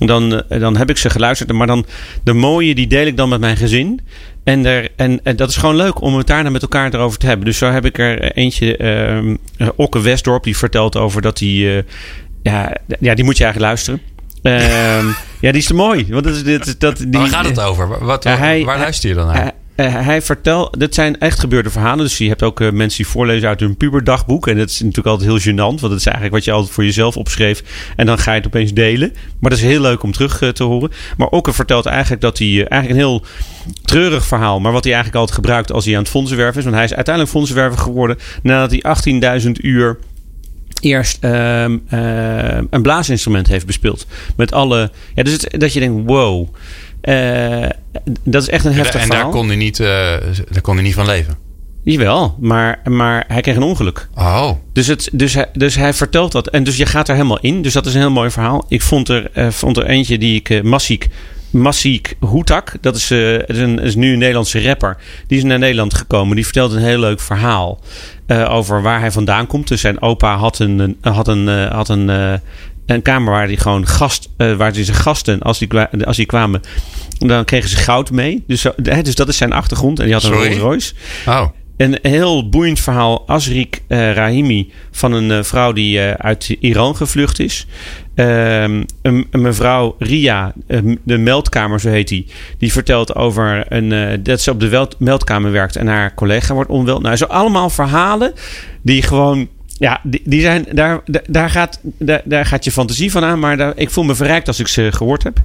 Dan, uh, dan heb ik ze geluisterd. Maar dan de mooie, die deel ik dan met mijn gezin. En, er, en, en dat is gewoon leuk om het daarna met elkaar erover te hebben. Dus zo heb ik er eentje, uh, Okke Westdorp, die vertelt over dat hij... Uh, ja, ja, die moet je eigenlijk luisteren. Uh, ja, die is te mooi. Want dat, dat, dat, die, waar gaat het over? Wat, uh, hij, waar luister je dan naar? Uh, Uh, hij vertelt, dit zijn echt gebeurde verhalen. Dus je hebt ook uh, mensen die voorlezen uit hun puberdagboek. En dat is natuurlijk altijd heel gênant. Want dat is eigenlijk wat je altijd voor jezelf opschreef. En dan ga je het opeens delen. Maar dat is heel leuk om terug uh, te horen. Maar Okke vertelt eigenlijk dat hij uh, eigenlijk een heel treurig verhaal. Maar wat hij eigenlijk altijd gebruikt als hij aan het fondsenwerven is. Want hij is uiteindelijk fondsenwerver geworden nadat hij achttienduizend uur eerst uh, uh, een blaasinstrument heeft bespeeld. Met alle... Ja, dus het, dat je denkt, wow... Uh, dat is echt een heftig en, en verhaal. En daar kon hij niet, uh, daar kon hij niet van leven? Jawel, maar, maar hij kreeg een ongeluk. Oh. Dus, het, dus, hij, dus hij vertelt dat. En dus je gaat er helemaal in. Dus dat is een heel mooi verhaal. Ik vond er, uh, vond er eentje die ik... Uh, Masik, Masik Hoetak. Dat is, uh, is, een, is nu een Nederlandse rapper. Die is naar Nederland gekomen. Die vertelt een heel leuk verhaal. Uh, over waar hij vandaan komt. Dus zijn opa had een... een had een, uh, had een uh, Een kamer waar die gewoon gast, uh, waar die zijn gasten, als die, als die kwamen, dan kregen ze goud mee. Dus, zo, hè, dus dat is zijn achtergrond. En die had een Rolls Royce. Oh. Een heel boeiend verhaal. Asrik uh, Rahimi, van een uh, vrouw die uh, uit Iran gevlucht is. Uh, een, een mevrouw Ria, uh, de meldkamer, zo heet die. Die vertelt over een, uh, dat ze op de weld, meldkamer werkt en haar collega wordt onwel. Nou, zo allemaal verhalen die gewoon... Ja, die, die zijn, daar, daar, gaat, daar, daar gaat je fantasie van aan. Maar daar, ik voel me verrijkt als ik ze gehoord heb.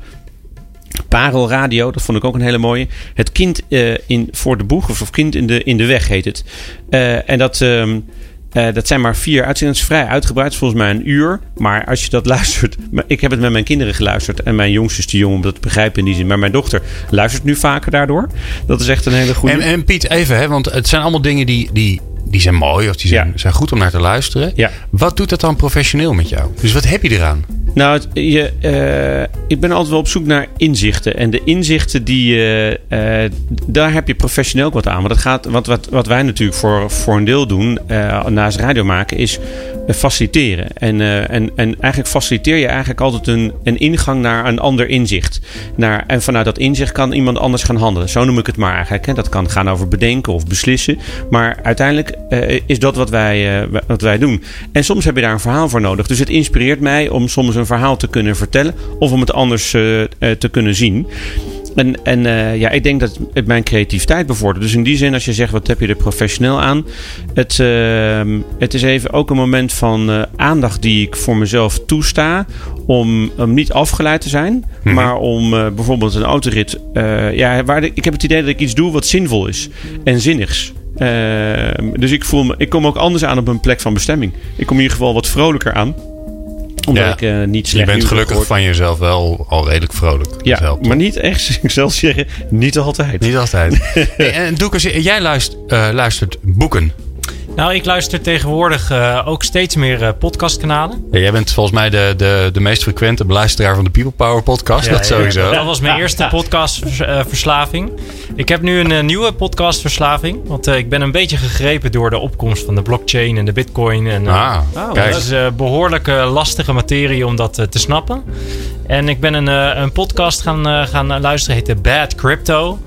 Parel Radio, dat vond ik ook een hele mooie. Het kind uh, in, voor de boeg, of kind in de, in de weg heet het. Uh, en dat, um, uh, dat zijn maar vier uitzendingen. Het is vrij uitgebreid, volgens mij een uur. Maar als je dat luistert... Ik heb het met mijn kinderen geluisterd. En mijn jongste is te jong om dat te begrijpen in die zin. Maar mijn dochter luistert nu vaker daardoor. Dat is echt een hele goede... En, en Piet, even, hè, want het zijn allemaal dingen die... die... Die zijn mooi of die zijn, ja. zijn goed om naar te luisteren. Ja. Wat doet dat dan professioneel met jou? Dus wat heb je eraan? Nou, het, je, uh, ik ben altijd wel op zoek naar inzichten. En de inzichten, die, uh, uh, daar heb je professioneel ook wat aan. Want, dat gaat, wat, wat, wat wij natuurlijk voor, voor een deel doen, uh, naast radio maken, is uh, faciliteren. En, uh, en, en eigenlijk faciliteer je eigenlijk altijd een, een ingang naar een ander inzicht. Naar, en vanuit dat inzicht kan iemand anders gaan handelen. Zo noem ik het maar eigenlijk. Hè. Dat kan gaan over bedenken of beslissen. Maar uiteindelijk uh, is dat wat wij, uh, wat wij doen. En soms heb je daar een verhaal voor nodig. Dus het inspireert mij om soms een verhaal te kunnen vertellen of om het anders uh, uh, te kunnen zien. En, en uh, ja, ik denk dat het mijn creativiteit bevordert. Dus in die zin, als je zegt, wat heb je er professioneel aan? Het, uh, het is even ook een moment van uh, aandacht die ik voor mezelf toesta. Om, om niet afgeleid te zijn. Mm-hmm. Maar om uh, bijvoorbeeld een autorit. Uh, ja, waar de, ik heb het idee dat ik iets doe wat zinvol is. En zinnigs. Uh, dus ik, voel me, ik kom ook anders aan op een plek van bestemming. Ik kom in ieder geval wat vrolijker aan. Omdat ja. ik uh, niet slecht. Je bent gelukkig van jezelf wel al redelijk vrolijk. Ja, helpt, maar niet echt, ik zal zeggen, niet altijd. Niet altijd. Hey, en Doekers, jij luistert, uh, luistert boeken. Nou, ik luister tegenwoordig uh, ook steeds meer uh, podcastkanalen. Ja, jij bent volgens mij de, de, de meest frequente beluisteraar van de People Power podcast. Ja, dat ja, sowieso. Dat was mijn eerste podcastverslaving. Ik heb nu een uh, nieuwe podcastverslaving. Want uh, ik ben een beetje gegrepen door de opkomst van de blockchain en de bitcoin. En, uh, ah, oh, dat is uh, behoorlijk uh, lastige materie om dat uh, te snappen. En ik ben een, uh, een podcast gaan, uh, gaan luisteren, heet The Bad Crypto.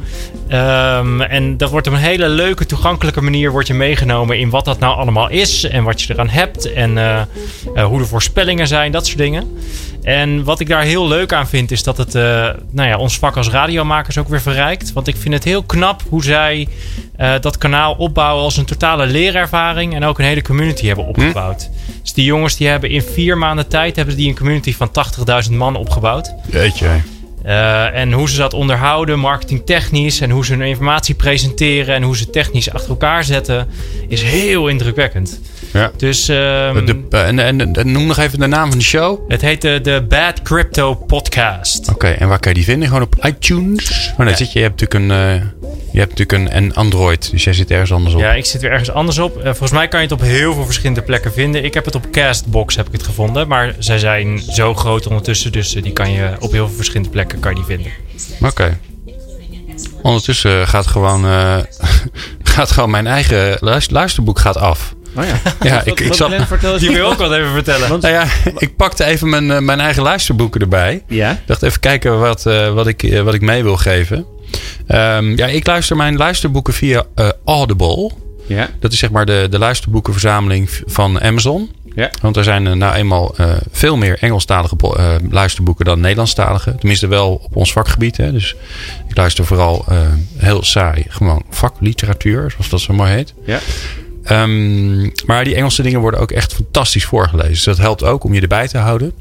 Um, en dat wordt op een hele leuke, toegankelijke manier wordt je meegenomen in wat dat nou allemaal is en wat je eraan hebt en uh, uh, hoe de voorspellingen zijn, dat soort dingen. En wat ik daar heel leuk aan vind is dat het uh, nou ja, ons vak als radiomakers ook weer verrijkt. Want ik vind het heel knap hoe zij uh, dat kanaal opbouwen als een totale leerervaring en ook een hele community hebben opgebouwd. Hm? Dus die jongens die hebben in vier maanden tijd hebben die een community van tachtigduizend man opgebouwd. Jeetje. Uh, en hoe ze dat onderhouden, marketingtechnisch, en hoe ze hun informatie presenteren en hoe ze technisch achter elkaar zetten, is heel indrukwekkend. Ja. Dus, um, de, en, en, en noem nog even de naam van de show. Het heet de, de Bad Crypto Podcast. Oké, okay, en waar kan je die vinden? Gewoon op iTunes? Oh, nee, ja. zit je, je hebt natuurlijk een, uh, je hebt natuurlijk een, een Android, dus jij zit ergens anders op. Ja, ik zit weer ergens anders op. Uh, volgens mij kan je het op heel veel verschillende plekken vinden. Ik heb het op Castbox heb ik het gevonden, maar zij zijn zo groot ondertussen, dus uh, die kan je op heel veel verschillende plekken kan je die vinden. Oké. Okay. Ondertussen gaat gewoon, uh, gaat gewoon mijn eigen luister, luisterboek gaat af. Oh ja, ja ik, ik zat, die wil ook wat even vertellen. Want, nou ja, ik pakte even mijn, mijn eigen luisterboeken erbij. Ja? Ik dacht even kijken wat, uh, wat, ik, uh, wat ik mee wil geven. Um, ja, ik luister mijn luisterboeken via uh, Audible. Ja. Dat is zeg maar de, de luisterboekenverzameling van Amazon. Ja. Want er zijn uh, nou eenmaal uh, veel meer Engelstalige uh, luisterboeken dan Nederlandstalige. Tenminste wel op ons vakgebied. Hè. Dus ik luister vooral uh, heel saai gewoon vakliteratuur, zoals dat zo mooi heet. Ja. Um, maar die Engelse dingen worden ook echt fantastisch voorgelezen. Dus dat helpt ook om je erbij te houden.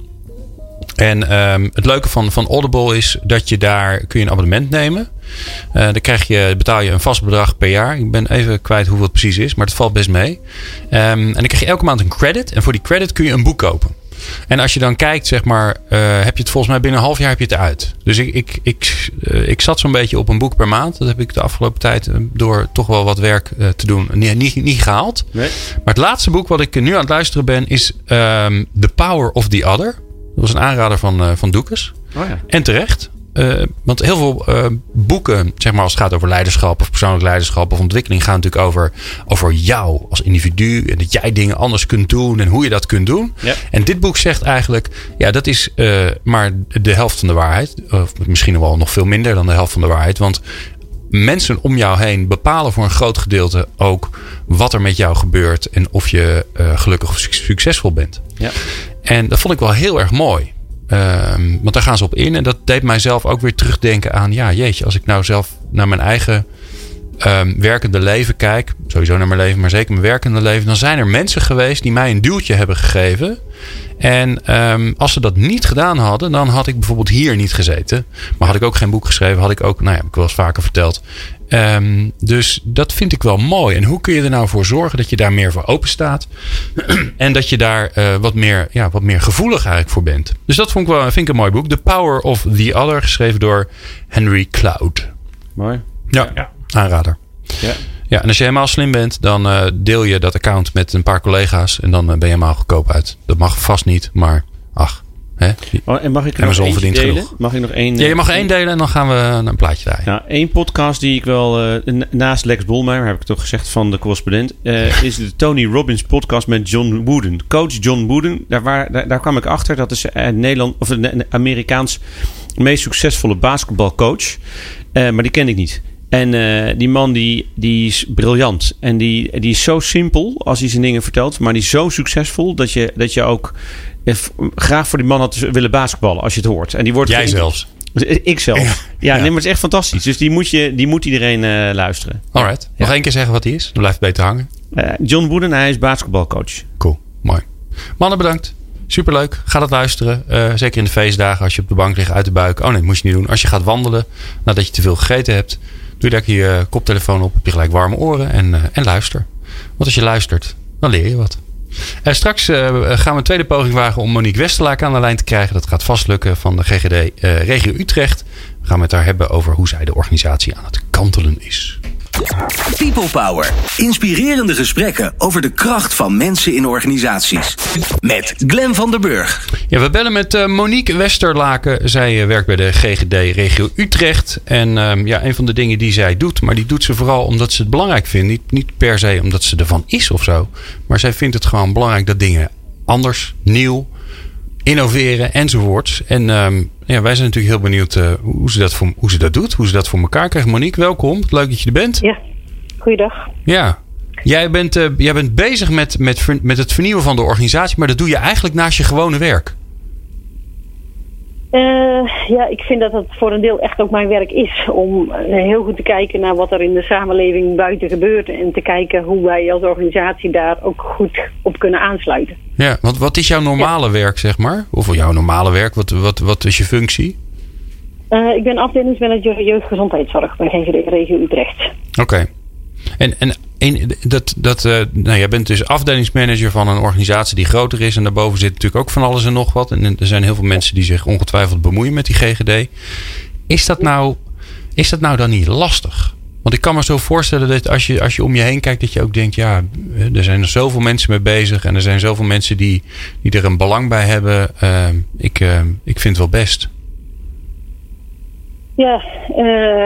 En um, het leuke van, van Audible is dat je daar kun je een abonnement nemen. Uh, dan krijg je, betaal je een vast bedrag per jaar. Ik ben even kwijt hoeveel het precies is, maar het valt best mee. Um, en dan krijg je elke maand een credit. En voor die credit kun je een boek kopen. En als je dan kijkt, zeg maar, uh, heb je het volgens mij binnen een half jaar heb je het uit. Dus ik, ik, ik, uh, ik zat zo'n beetje op een boek per maand. Dat heb ik de afgelopen tijd uh, door toch wel wat werk uh, te doen niet, niet, niet gehaald. Nee. Maar het laatste boek wat ik nu aan het luisteren ben is um, The Power of the Other. Dat was een aanrader van, uh, van Doekes. Oh ja. En terecht. Uh, want heel veel uh, boeken, zeg maar als het gaat over leiderschap of persoonlijk leiderschap of ontwikkeling, gaan natuurlijk over, over jou als individu. En dat jij dingen anders kunt doen en hoe je dat kunt doen. Ja. En dit boek zegt eigenlijk, ja, dat is uh, maar de helft van de waarheid. Of misschien wel nog veel minder dan de helft van de waarheid. Want mensen om jou heen bepalen voor een groot gedeelte ook wat er met jou gebeurt en of je uh, gelukkig of succesvol bent. Ja. En dat vond ik wel heel erg mooi. Um, want daar gaan ze op in. En dat deed mijzelf ook weer terugdenken aan, ja, jeetje, als ik nou zelf naar mijn eigen um, werkende leven kijk, sowieso naar mijn leven, maar zeker mijn werkende leven, dan zijn er mensen geweest die mij een duwtje hebben gegeven. En um, als ze dat niet gedaan hadden, dan had ik bijvoorbeeld hier niet gezeten. Maar had ik ook geen boek geschreven, had ik ook, nou ja, heb ik wel eens vaker verteld. Um, dus dat vind ik wel mooi. En hoe kun je er nou voor zorgen dat je daar meer voor open staat? En dat je daar uh, wat, meer, ja, wat meer gevoelig eigenlijk voor bent. Dus dat vond ik wel, vind ik een mooi boek. The Power of the Other, geschreven door Henry Cloud. Mooi. Ja, ja. Aanrader. Ja. Ja, en als je helemaal slim bent, dan uh, deel je dat account met een paar collega's. En dan uh, ben je helemaal goedkoop uit. Dat mag vast niet, maar ach. Hè? Oh, en mag ik er Amazon nog één delen? Genoeg. Mag ik nog één? Ja, je mag één delen en dan gaan we een plaatje draaien. Nou, één podcast die ik wel, uh, naast Lex Bolmeijer, heb ik toch gezegd van de correspondent, uh, is de Tony Robbins podcast met John Wooden. Coach John Wooden, daar, waar, daar, daar kwam ik achter. Dat is een Nederland, of een Amerikaans meest succesvolle basketbalcoach. Uh, maar die ken ik niet. En uh, die man die, die is briljant. En die, die is zo simpel als hij zijn dingen vertelt. Maar die is zo succesvol dat je, dat je ook eh, graag voor die man had willen basketballen als je het hoort. En die wordt Jij geen, zelfs. Ik zelf. Ja, ja, ja. Nee, maar het is echt fantastisch. Dus die moet, je, die moet iedereen uh, luisteren. Alright. Nog ja. één keer zeggen wat hij is. Dan blijft het beter hangen. Uh, John Wooden, hij is basketbalcoach. Cool. Mooi. Mannen, bedankt. Superleuk. Ga dat luisteren. Uh, zeker in de feestdagen als je op de bank ligt uit de buik. Oh nee, dat moet je niet doen. Als je gaat wandelen nadat je te veel gegeten hebt, doe daar je koptelefoon op. Heb je gelijk warme oren en, uh, en luister. Want als je luistert, dan leer je wat. Uh, straks uh, gaan we een tweede poging wagen om Monique Westerlaak aan de lijn te krijgen. Dat gaat vast lukken van de G G D uh, Regio Utrecht. We gaan het daar hebben over hoe zij de organisatie aan het kantelen is. People Power. Inspirerende gesprekken over de kracht van mensen in organisaties. Met Glenn van der Burg. Ja, we bellen met uh, Monique Westerlaken. Zij uh, werkt bij de G G D Regio Utrecht. En um, ja, een van de dingen die zij doet, maar die doet ze vooral omdat ze het belangrijk vindt. Niet, niet per se omdat ze ervan is of zo. Maar zij vindt het gewoon belangrijk dat dingen anders, nieuw, innoveren enzovoorts. En um, ja, wij zijn natuurlijk heel benieuwd uh, hoe, ze dat voor, hoe ze dat doet. Hoe ze dat voor elkaar krijgt. Monique, welkom. Leuk dat je er bent. Ja, goeiedag. Ja, jij bent, uh, jij bent bezig met, met, met het vernieuwen van de organisatie. Maar dat doe je eigenlijk naast je gewone werk. Uh, ja, ik vind dat het voor een deel echt ook mijn werk is. Om heel goed te kijken naar wat er in de samenleving buiten gebeurt. En te kijken hoe wij als organisatie daar ook goed op kunnen aansluiten. Ja, want wat is jouw normale ja. werk, zeg maar? Of jouw normale werk, wat, wat, wat is je functie? Uh, ik ben afdelingsmanager jeugdgezondheidszorg bij G G D Regio Utrecht. Oké. Okay. En, en een, dat, dat, uh, nou, jij bent dus afdelingsmanager van een organisatie die groter is. En daarboven zit natuurlijk ook van alles en nog wat. En er zijn heel veel mensen die zich ongetwijfeld bemoeien met die G G D. Is dat nou, is dat nou dan niet lastig? Want ik kan me zo voorstellen dat als je, als je om je heen kijkt, dat je ook denkt, ja, er zijn er zoveel mensen mee bezig. En er zijn zoveel mensen die, die er een belang bij hebben. Uh, ik, uh, ik vind het wel best. Ja, uh,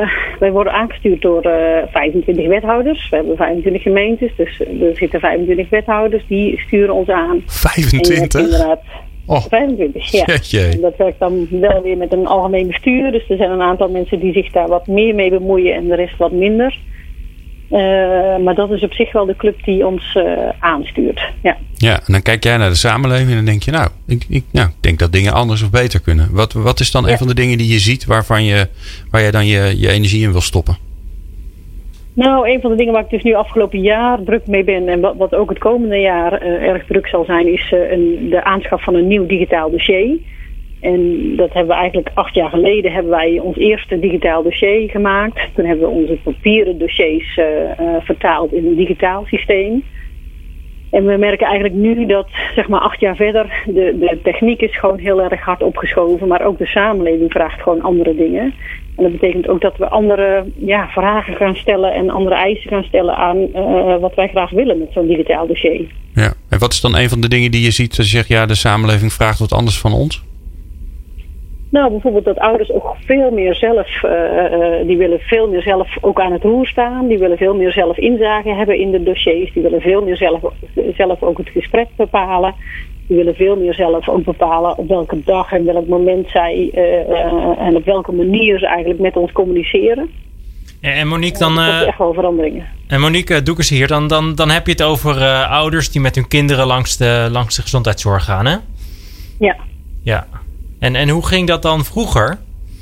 wij worden aangestuurd door uh, vijfentwintig wethouders. We hebben vijfentwintig gemeentes, dus er zitten vijfentwintig wethouders die sturen ons aan. vijfentwintig? Oh. vijfentwintig, ja. Jeetje. Dat werkt dan wel weer met een algemeen bestuur. Dus er zijn een aantal mensen die zich daar wat meer mee bemoeien en de rest wat minder. Uh, maar dat is op zich wel de club die ons uh, aanstuurt. Ja. Ja, en dan kijk jij naar de samenleving en dan denk je, nou, ik, ik nou, denk dat dingen anders of beter kunnen. Wat, wat is dan ja. een van de dingen die je ziet waarvan je, waar jij dan je, je energie in wil stoppen? Nou, een van de dingen waar ik dus nu afgelopen jaar druk mee ben en wat, wat ook het komende jaar uh, erg druk zal zijn, is uh, een, de aanschaf van een nieuw digitaal dossier. En dat hebben we eigenlijk acht jaar geleden hebben wij ons eerste digitaal dossier gemaakt. Toen hebben we onze papieren dossiers uh, uh, vertaald in een digitaal systeem. En we merken eigenlijk nu dat, zeg maar acht jaar verder, de, de techniek is gewoon heel erg hard opgeschoven. Maar ook de samenleving vraagt gewoon andere dingen. En dat betekent ook dat we andere ja, vragen gaan stellen en andere eisen gaan stellen aan uh, wat wij graag willen met zo'n digitaal dossier. Ja, en wat is dan een van de dingen die je ziet dat je zegt, ja, de samenleving vraagt wat anders van ons? Nou, bijvoorbeeld dat ouders ook veel meer zelf, uh, uh, die willen veel meer zelf ook aan het roer staan. Die willen veel meer zelf inzage hebben in de dossiers. Die willen veel meer zelf, zelf ook het gesprek bepalen. Die willen veel meer zelf ook bepalen op welke dag en welk moment zij uh, uh, en op welke manier ze eigenlijk met ons communiceren. Ja, en Monique, dan... Uh, dat is echt wel veranderingen. En Monique, uh, doe eens hier. Dan, dan, dan heb je het over uh, ouders die met hun kinderen langs de, langs de gezondheidszorg gaan, hè? Ja. Ja. En, en hoe ging dat dan vroeger?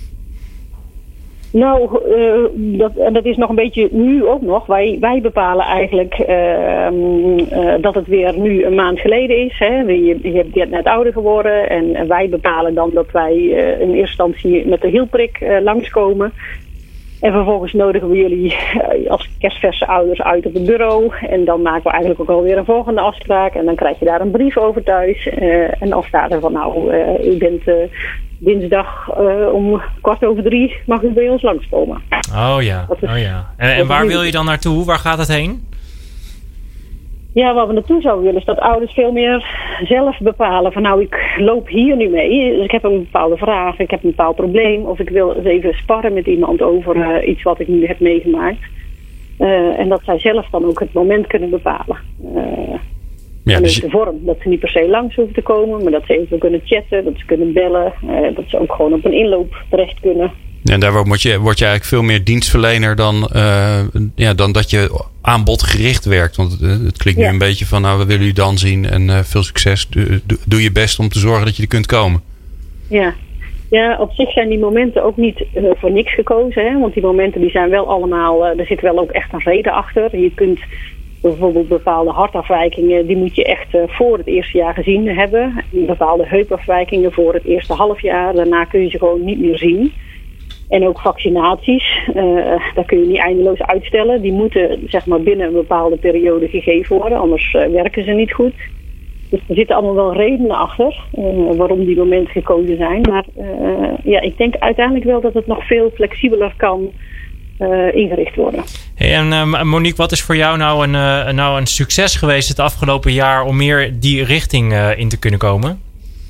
Nou, uh, dat, en dat is nog een beetje nu ook nog. Wij, wij bepalen eigenlijk uh, uh, dat het weer nu een maand geleden is. Hè. Je, je bent net ouder geworden. En wij bepalen dan dat wij uh, in eerste instantie met de hielprik uh, langskomen. En vervolgens nodigen we jullie uh, als kerstverse ouders uit op het bureau. En dan maken we eigenlijk ook alweer een volgende afspraak. En dan krijg je daar een brief over thuis. Uh, en dan staat er van nou, uh, u bent uh, dinsdag uh, om kwart over drie mag u bij ons langskomen. Oh ja, is, oh, ja. En, en waar wil je dan naartoe? Waar gaat het heen? Ja, waar we naartoe zouden willen is dat ouders veel meer zelf bepalen van nou, ik loop hier nu mee. Dus ik heb een bepaalde vraag, ik heb een bepaald probleem. Of ik wil eens even sparren met iemand over uh, iets wat ik nu heb meegemaakt. Uh, en dat zij zelf dan ook het moment kunnen bepalen. Uh, ja, en dus de vorm. Dat ze niet per se langs hoeven te komen, maar dat ze even kunnen chatten, dat ze kunnen bellen. Uh, dat ze ook gewoon op een inloop terecht kunnen. En daar word je, word je eigenlijk veel meer dienstverlener dan, uh, ja, dan dat je aanbodgericht werkt. Want uh, het klinkt ja. nu een beetje van, nou, we willen u dan zien en uh, veel succes. Doe, doe je best om te zorgen dat je er kunt komen. Ja, ja op zich zijn die momenten ook niet uh, voor niks gekozen. Hè? Want die momenten die zijn wel allemaal, uh, er zit wel ook echt een reden achter. Je kunt bijvoorbeeld bepaalde hartafwijkingen, die moet je echt uh, voor het eerste jaar gezien hebben. Bepaalde heupafwijkingen voor het eerste half jaar. Daarna kun je ze gewoon niet meer zien. En ook vaccinaties, uh, daar kun je niet eindeloos uitstellen. Die moeten zeg maar binnen een bepaalde periode gegeven worden, anders uh, werken ze niet goed. Dus er zitten allemaal wel redenen achter uh, waarom die momenten gekozen zijn. Maar uh, ja, ik denk uiteindelijk wel dat het nog veel flexibeler kan uh, ingericht worden. Hey, en uh, Monique, wat is voor jou nou een, uh, nou een succes geweest het afgelopen jaar om meer die richting uh, in te kunnen komen?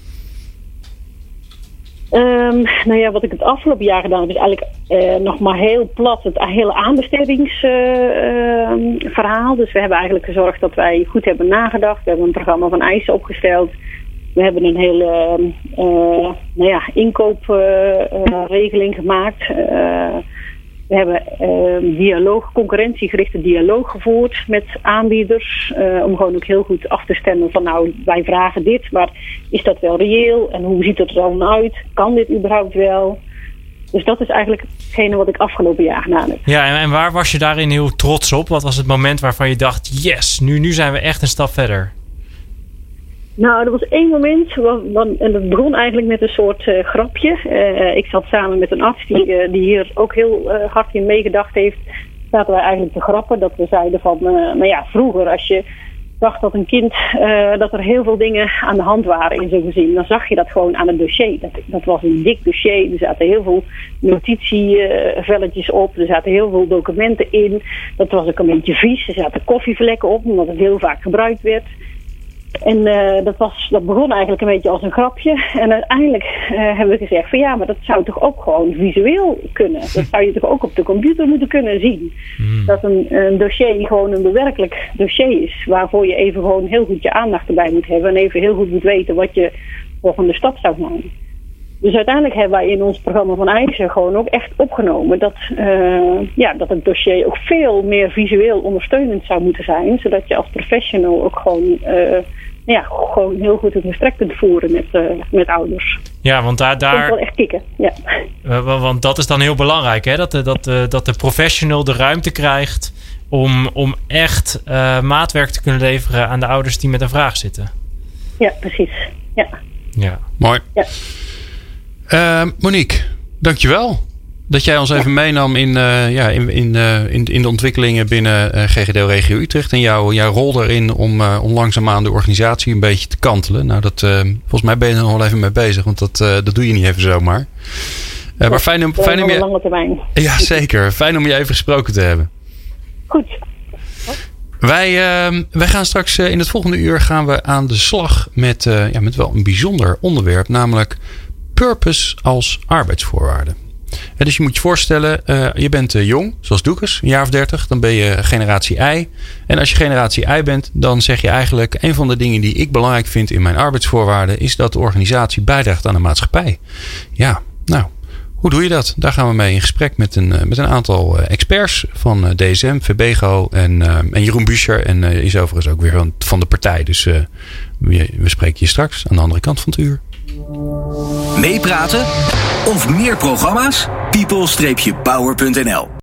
Um, nou ja, wat ik het afgelopen jaar gedaan heb is eigenlijk uh, nog maar heel plat het hele aanbestedingsverhaal. Uh, uh, dus we hebben eigenlijk gezorgd dat wij goed hebben nagedacht. We hebben een programma van eisen opgesteld. We hebben een hele uh, nou ja, inkoopregeling uh, uh, gemaakt. Uh, we hebben uh, dialoog, concurrentiegerichte dialoog gevoerd met aanbieders. Uh, om gewoon ook heel goed af te stemmen van nou, wij vragen dit, maar is dat wel reëel? En hoe ziet het er dan uit? Kan dit überhaupt wel? Dus dat is eigenlijk hetgene wat ik afgelopen jaar gedaan heb. Ja, en, en waar was je daarin heel trots op? Wat was het moment waarvan je dacht, yes, nu, nu zijn we echt een stap verder? Nou, er was één moment, wat, wat, en dat begon eigenlijk met een soort uh, grapje. Uh, ik zat samen met een arts die, uh, die hier ook heel uh, hard in meegedacht heeft. Zaten wij eigenlijk te grappen dat we zeiden van, uh, nou ja, vroeger als je dacht dat een kind, uh, dat er heel veel dingen aan de hand waren in zo'n gezin, dan zag je dat gewoon aan het dossier. Dat, dat was een dik dossier, er zaten heel veel notitievelletjes op, er zaten heel veel documenten in. Dat was ook een beetje vies, er zaten koffievlekken op, omdat het heel vaak gebruikt werd. En uh, dat, was, dat begon eigenlijk een beetje als een grapje. En uiteindelijk uh, hebben we gezegd van ja, maar dat zou toch ook gewoon visueel kunnen. Dat zou je toch ook op de computer moeten kunnen zien. Mm. Dat een, een dossier gewoon een bewerkelijk dossier is. Waarvoor je even gewoon heel goed je aandacht erbij moet hebben. En even heel goed moet weten wat je volgende stap zou maken. Dus uiteindelijk hebben wij in ons programma van IJzer gewoon ook echt opgenomen dat, uh, ja, dat het dossier ook veel meer visueel ondersteunend zou moeten zijn. Zodat je als professional ook gewoon, uh, ja, gewoon heel goed het gesprek kunt voeren met, uh, met ouders. Ja, want daar... daar... Dat is wel echt kicken, ja. Uh, want dat is dan heel belangrijk, hè? Dat, dat, uh, dat de professional de ruimte krijgt om, om echt uh, maatwerk te kunnen leveren aan de ouders die met een vraag zitten. Ja, precies. Ja. Ja. Mooi. Ja. Uh, Monique, dankjewel dat jij ons even meenam in, uh, ja, in, in, uh, in, in de ontwikkelingen binnen uh, G G D O Regio Utrecht en jouw, jouw rol daarin om, uh, om langzaamaan de organisatie een beetje te kantelen. Nou, dat, uh, volgens mij ben je er nog wel even mee bezig, want dat, uh, dat doe je niet even zomaar. Uh, maar fijn om, fijn om je... lange termijn. Ja, zeker. Fijn om je even gesproken te hebben. Goed. Wij, uh, wij gaan straks uh, in het volgende uur gaan we aan de slag met, uh, ja, met wel een bijzonder onderwerp, namelijk purpose als arbeidsvoorwaarde. Ja, dus je moet je voorstellen, uh, je bent uh, jong, zoals Doekes, een jaar of dertig. Dan ben je generatie I. En als je generatie I bent, dan zeg je eigenlijk... een van de dingen die ik belangrijk vind in mijn arbeidsvoorwaarden... is dat de organisatie bijdraagt aan de maatschappij. Ja, nou, hoe doe je dat? Daar gaan we mee in gesprek met een, uh, met een aantal uh, experts van uh, D S M, V B G O en, uh, en Jeroen Buescher. En uh, is overigens ook weer van, van de partij. Dus uh, we, we spreken je straks aan de andere kant van het uur. Meepraten of meer programma's? people dash power punt n l